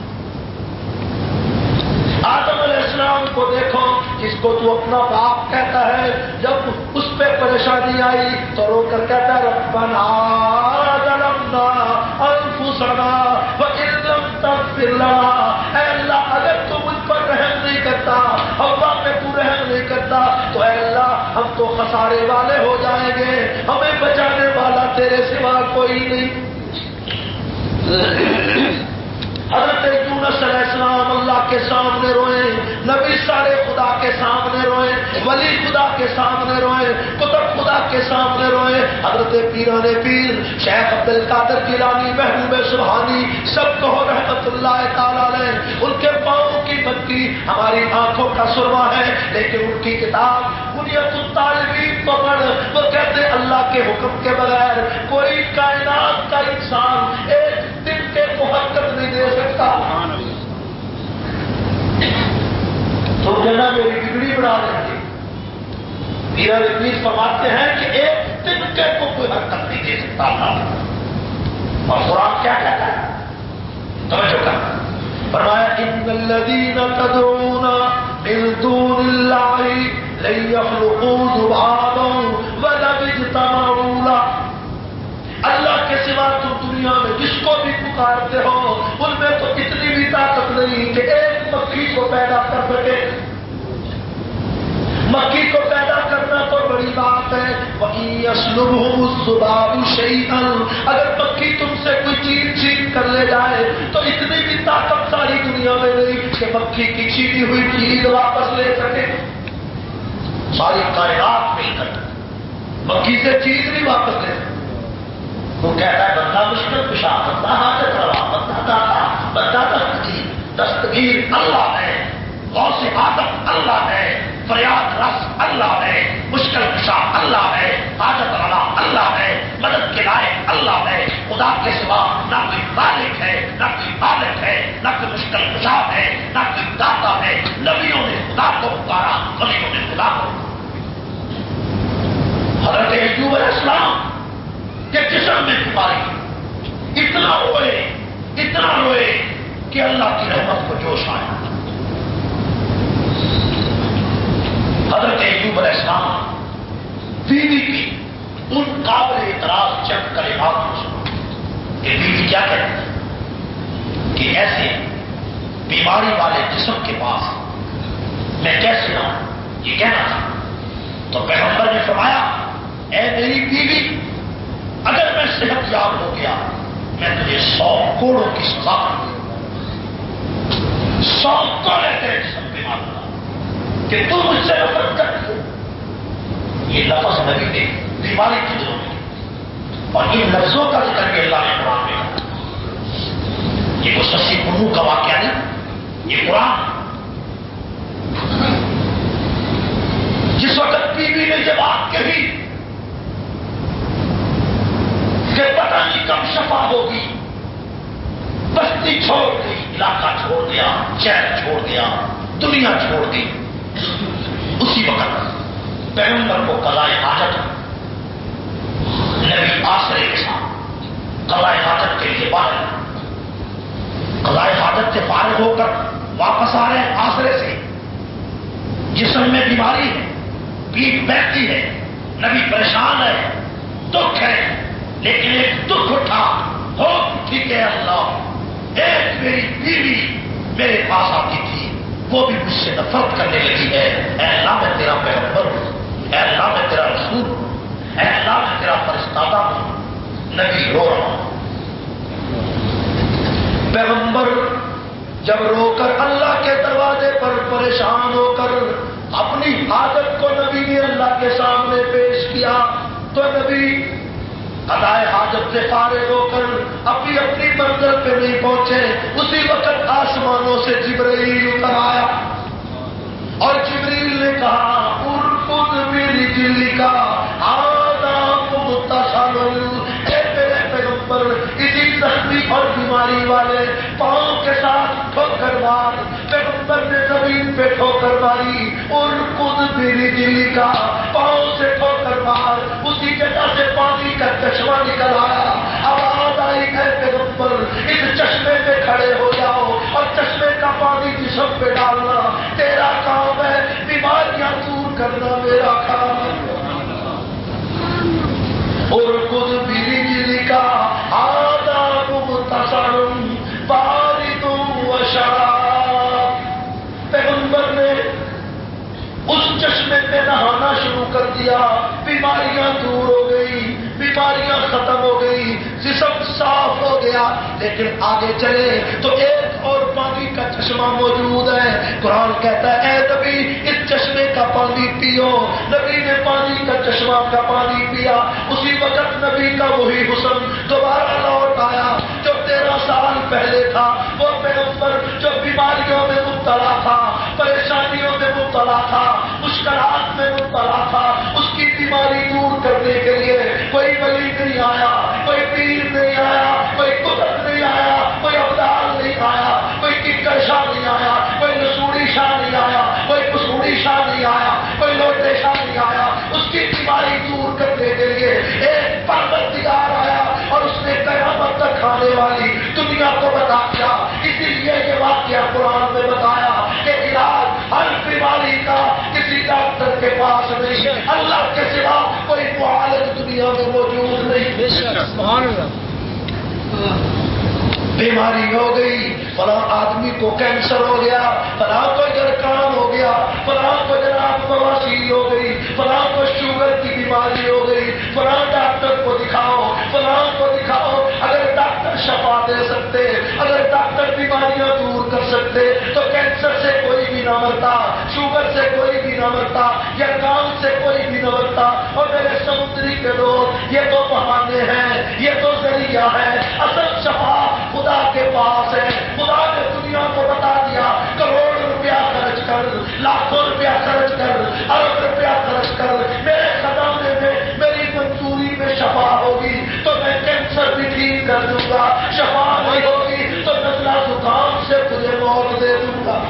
A: آدم علیہ السلام کو دیکھو جس کو تو اپنا باپ کہتا ہے، جب اس پہ پریشانی آئی تو رو کر کہتا ہے ربنا ظلمنا انفسنا وان لم تغفر لنا، اے اللہ اگر تو مجھ پر رحم نہیں کرتا، حوا پہ تو رحم نہیں کرتا تو اے اللہ ہم تو خسارے والے ہو جائیں گے، ہمیں بچانے والا تیرے سوا کوئی نہیں۔ حضرت یونس علیہ السلام اللہ کے سامنے روئے، نبی سارے خدا کے سامنے روئے، ولی خدا کے سامنے روئے، کتب خدا کے سامنے روئے، حضرت پیران پیر شیخ عبد القادر جیلانی محبوب سبحانی سب کو رحمت اللہ تعالیٰ علیہ، ان کے پاؤں کی بتی ہماری آنکھوں کا سرما ہے، لیکن ان کی کتاب بنیت الطالبین کو پڑھ، وہ کہتے اللہ کے حکم کے بغیر کوئی کائنات کا انسان ایک دن کے محقق نہیں دے سکتا۔ تو جنا میری بگڑی بنا دیں گے، میرا پیر فرماتے ہیں کہ ایک دن کے کو کوئی حرکت نہیں دے سکتا تھا۔ اور قرآن کیا کہتا ہے؟ توجہ کر، فرمایا ان الذین تدعون من دون اللہ لن يخلقوا ذبابا ولو اجتمعوا له. اللہ کے سوا تم دنیا میں جس کو بھی پکارتے ہو ان میں تو اتنی بھی طاقت نہیں کہ ایک مکھی کو پیدا کر سکے. مکھی کو پیدا کرنا تو بڑی بات ہے. وَإِن يَسْلُبْهُمُ الذُّبَابُ شَيْئًا، اگر مکھی تم سے کوئی چیز چھین کر لے جائے تو اتنی بھی طاقت ساری دنیا میں نہیں کہ مکھی کی چھینی ہوئی چیز واپس لے سکے. ساری کائنات مل کر مکھی سے چیز نہیں واپس لے سکے. وہ کہتا ہے بندہ مشکل کشا، بندہ حاجت روا، بندہ داتا، بندہ دستگیر. دستگیر اللہ ہے، غوث آدم اللہ ہے، فریاد رس اللہ ہے، مشکل کشا اللہ ہے، حاجت روا اللہ ہے، مدد کے لائق اللہ ہے. خدا کے سوا نہ کوئی خالق ہے، نہ کوئی خالق ہے، نہ کوئی مشکل کشا ہے، نہ کوئی داتا ہے. نبیوں نے خدا کو پکارا، ولیوں نے خدا کو. حضرت ایوب علیہ السلام کہ جسم میں بیماری، اتنا روئے اتنا روئے کہ اللہ کی رحمت کو جوش آیا. حضرت ایوب علیہ السلام بیوی کی ان قابل اعتراض چند کلمات کو سنا کہ بیوی کیا کہتی ہے کہ ایسے بیماری والے جسم کے پاس میں کیسے آؤں، یہ کہنا تھا. تو پیغمبر نے فرمایا اے میری بیوی، اگر میں صحت یاب ہو گیا میں تجھے سو کوڑوں کی سزا دوں گا. سو کوڑے تیرے جسم پہ ماروں گا کہ تم مجھ سے نفرت کرتی ہو. یہ لفظ نبی نے بیماری کی دنوں میں اور ان لفظوں کا ذکر بھی اللہ نے قرآن میں کہا. یہ کوئی سسی پنو کا واقعہ نہیں، یہ قرآن. جس وقت بیوی نے یہ بات کہی کہ پتہ نہیں کب شفا ہوگی، بستی چھوڑ دی، علاقہ چھوڑ دیا، شہر چھوڑ دیا، دنیا چھوڑ دی. اسی وقت پیغمبر کو قضاء حاجت، نبی آسرے کے ساتھ قضاء حاجت کے لیے باہر، قضاء حاجت سے فارغ ہو کر واپس آ رہے ہیں آسرے سے. جسم میں بیماری ہے، پیٹ بہتی ہے، نبی پریشان ہے، دکھ ہے، لیکن ایک دکھ اٹھا ہو ٹھیک ہے اللہ، ایک میری بیوی میرے پاس آتی تھی، وہ بھی مجھ سے نفرت کرنے لگی ہے. اے اللہ میں تیرا پیغمبر ہوں، اے اللہ میں تیرا رسول ہوں، اے اللہ میں تیرا فرستادہ ہوں. نبی رو رہا ہوں. پیغمبر جب رو کر اللہ کے دروازے پر پریشان ہو کر اپنی حاجت کو نبی نے اللہ کے سامنے پیش کیا تو نبی قضاء حاجت سے فارغ ہو کر اپنی اپنی منزل پہ نہیں پہنچے. اسی وقت آسمانوں سے جبرائیل اتر آیا اور جبرائیل نے کہا ارکض برجلک ھذا مغتسل. اے میرے پیغمبر اسی زخمی اور بیماری والے پاؤں کے ساتھ ٹھوکر مار. پیغمبر نے زمین پہ ٹھوکر ماری. ارکض برجلک، پاؤں سے ٹھوکر مار. اسی جگہ سے پانی کا چشمہ نکل آیا. آواز آئی اے پیغمبر اس چشمے میں کھڑے ہو جاؤ اور چشمے کا پانی جسم پہ ڈالنا تیرا کام ہے، بیماریاں دور کرنا میرا کام ہے. ارکض برجلک ھذا مغتسل بارد وشراب. پیغمبر نے اس چشمے پہ نہانا شروع کر دیا. بیماریاں دور ہو گئی، بیماریاں ختم ہو گئی، جسم صاف ہو گیا. لیکن آگے چلے تو ایک اور پانی کا چشمہ موجود ہے. قرآن کہتا ہے اے نبی اس چشمے کا پانی پیو. نبی نے پانی کا چشمہ کا پانی پیا. اسی وقت نبی کا وہی حسن دوبارہ لوٹ آیا جو تیرہ سال پہلے تھا. وہ پیغمبر جو بیماریوں میں مبتلا تھا، پریشانیوں میں مبتلا تھا، مشکلات میں مبتلا تھا، اس کی بیماری دور کرنے کے لیے کوئی ولی نہیں آیا، کوئی پیر نہیں آیا، کوئی قدرت نہیں آیا، کوئی ابدال نہیں آیا، کوئی ککر شاہ نہیں آیا، کوئی نسوڑی شاہ نہیں آیا، کوئی کسوڑی شاہ نہیں آیا، کوئی لوٹے شاہ نہیں آیا. اس کی بیماری دور کرنے کے لیے ایک پروردگار آیا اور اس نے قیامت تک آنے والی دنیا کو بتا دیا. اسی لیے یہ واقعہ قرآن میں بتایا کہ علاج ہر بیماری کا کسی ڈاکٹر کے سوا کوئی معالج دنیا میں موجود نہیں.
B: سبحان اللہ.
A: بیماری ہو گئی، فلاں آدمی کو کینسر ہو گیا، فلاں کو جرکام ہو گیا، فلاں کو جناب بواسیر ہو گئی، فلاں کو شوگر کی بیماری ہو گئی، فلاں ڈاکٹر کو دکھاؤ، فلاں کو دکھاؤ. اگر ڈاکٹر شفا دے سکتے، اگر ڈاکٹر بیماریاں دور کر سکتے تو کینسر سے کوئی بھی نہ مرتا، شوگر سے کوئی بھی نہ مرتا، جرکام سے کوئی بھی نہ مرتا. اور میرے سمندری کے لوگ یہ تو بہانے ہیں، یہ تو ذریعہ ہے. اصل شفا خدا کے پاس ہے. خدا نے دنیا کو بتا دیا کروڑ روپیہ خرچ کر، لاکھوں روپیہ خرچ کر، ارب روپیہ خرچ کر میرے خزانے میں میری منظوری میں شفا ہوگی تو میں کینسر بھی ٹھیک کر دوں گا. شفا نہیں ہوگی تو نزلہ زکام سے تجھے موت دے دوں گا.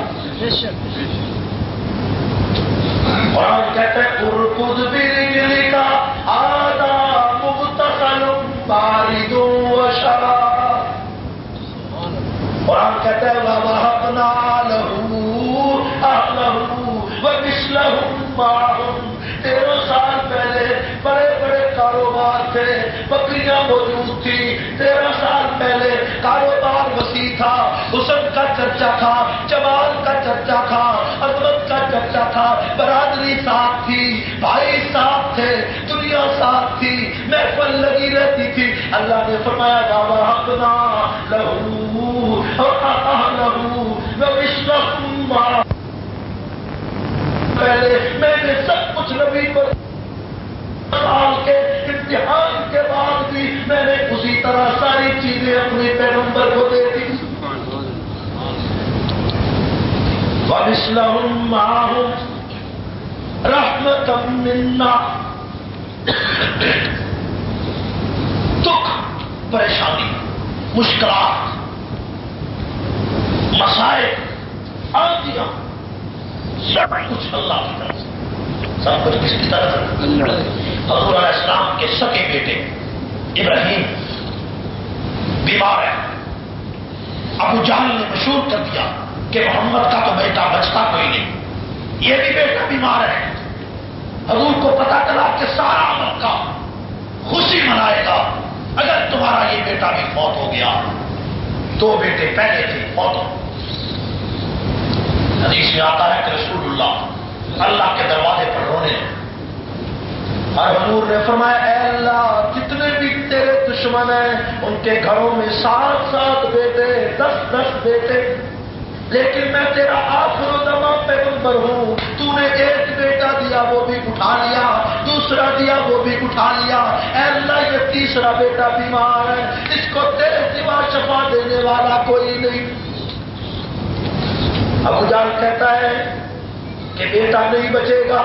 A: قرآن کہتے ہیں ارکض برجلک ھذا مغتسل بارد وشراب. قرآن کہتا ہے وَوَهَبْنَا لَهُ أَهْلَهُ وَمِثْلَهُم مَّعَهُمْ. تیرہ سال پہلے بڑے بڑے کاروبار تھے، بکریاں موجود تھی. تیرہ سال پہلے کاروبار وسیع تھا، حسن کا چرچا تھا، جمال کا چرچا تھا، عظمت کا چرچا تھا، برادری ساتھ تھی، بھائی ساتھ تھے، دنیا ساتھ تھی، محفل لگی رہتی تھی. اللہ نے فرمایا وَوَهَبْنَا لَهُ وَأَهْلَهُ وَمِثْلَهُم مَّعَهُمْ. پہلے میں نے سب کچھ نبی پر سال کے امتحان کے بعد بھی میں نے اسی طرح ساری چیزیں اپنے پیغمبر کو دے دی. وَمِثْلَهُم مَّعَهُمْ رَحْمَةً مِنَّا. دکھ، پریشانی، مشکلات، مسائل، آندیاں، سب کچھ اللہ کی طرف سے. سب کچھ کس کی طرف سے؟ حضور علیہ السلام کے سکے بیٹے ابراہیم بیمار ہے. ابو جہل نے مشہور کر دیا کہ محمد کا تو بیٹا بچتا کوئی نہیں، یہ بھی بیٹا بیمار ہے. حضور کو پتا چلا کہ سارا مکہ خوشی منائے گا اگر تمہارا یہ بیٹا بھی فوت ہو گیا. دو بیٹے پہلے تھے فوت ہو. حدیث میں آتا ہے کہ رسول اللہ اللہ کے دروازے پر رونے اور حضور نے فرمایا اے اللہ جتنے بھی تیرے دشمن ہیں ان کے گھروں میں سات سات بیٹے، دس دس بیٹے، لیکن میں تیرا آخر الزمان پیغمبر ہوں. تو نے ایک بیٹا دیا وہ بھی اٹھا لیا، دوسرا دیا وہ بھی اٹھا لیا. اے اللہ یہ تیسرا بیٹا بیمار ہے، اس کو تیرے سوا شفا دینے والا کوئی نہیں. ابو جان کہتا ہے کہ بیٹا نہیں بچے گا.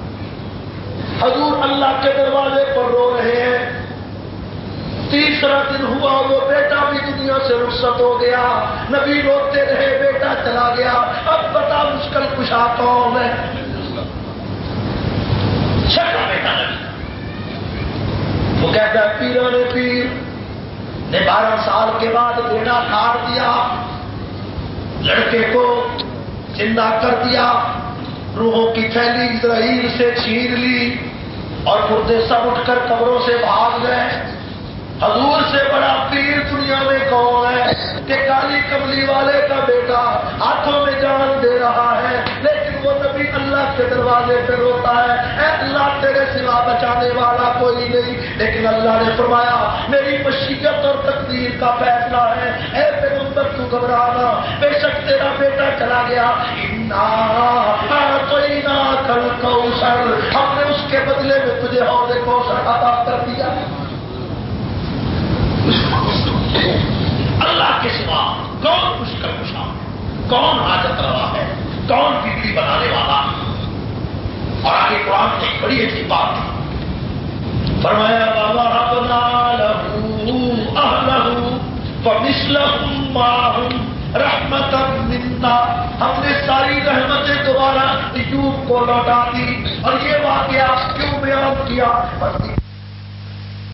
A: حضور اللہ کے دروازے پر رو رہے ہیں. تیسرا دن ہوا وہ بیٹا بھی دنیا سے رخصت ہو گیا. نبی روتے رہے بیٹا چلا گیا. اب بتا مشکل کشا کون ہے؟ چھٹا بیٹا نبی. وہ کہتا ہے پیران پیر نے بارہ سال کے بعد بیٹا کاٹ دیا، لڑکے کو زندہ کر دیا، روحوں کی تھیلی اسرائیل سے چھین لی اور مردے سب اٹھ کر قبروں سے بھاگ گئے. حضور سے بڑا پیر دنیا میں کون ہے کہ کالی کملی والے کا بیٹا ہاتھوں میں جان دے رہا ہے لیکن وہ نبی اللہ کے دروازے پہ روتا ہے اے اللہ تیرے سوا بچانے والا کوئی نہیں. لیکن اللہ نے فرمایا میری مشیت اور تقدیر کا فیصلہ ہے. اے پیغمبر تو گھبرانا، بے شک تیرا بیٹا چلا گیا. ہم نے اس کے بدلے میں تجھے حوض کوثر عطا کر دیا. اللہ کے سوا کون مشکل کشا، کون حاجت روا ہے، کون بگڑی بنانے والا. اور آگے قرآن نے ایک بڑی عجیب بات کی فرمایا وَوَهَبْنَا لَهُ أَهْلَهُ وَمِثْلَهُم مَّعَهُمْ رَحْمَةً مِنَّا. ہم نے ساری رحمتیں دوبارہ ایوب کو لوٹا دی. اور یہ واقعہ کیوں بیان کیا؟ بس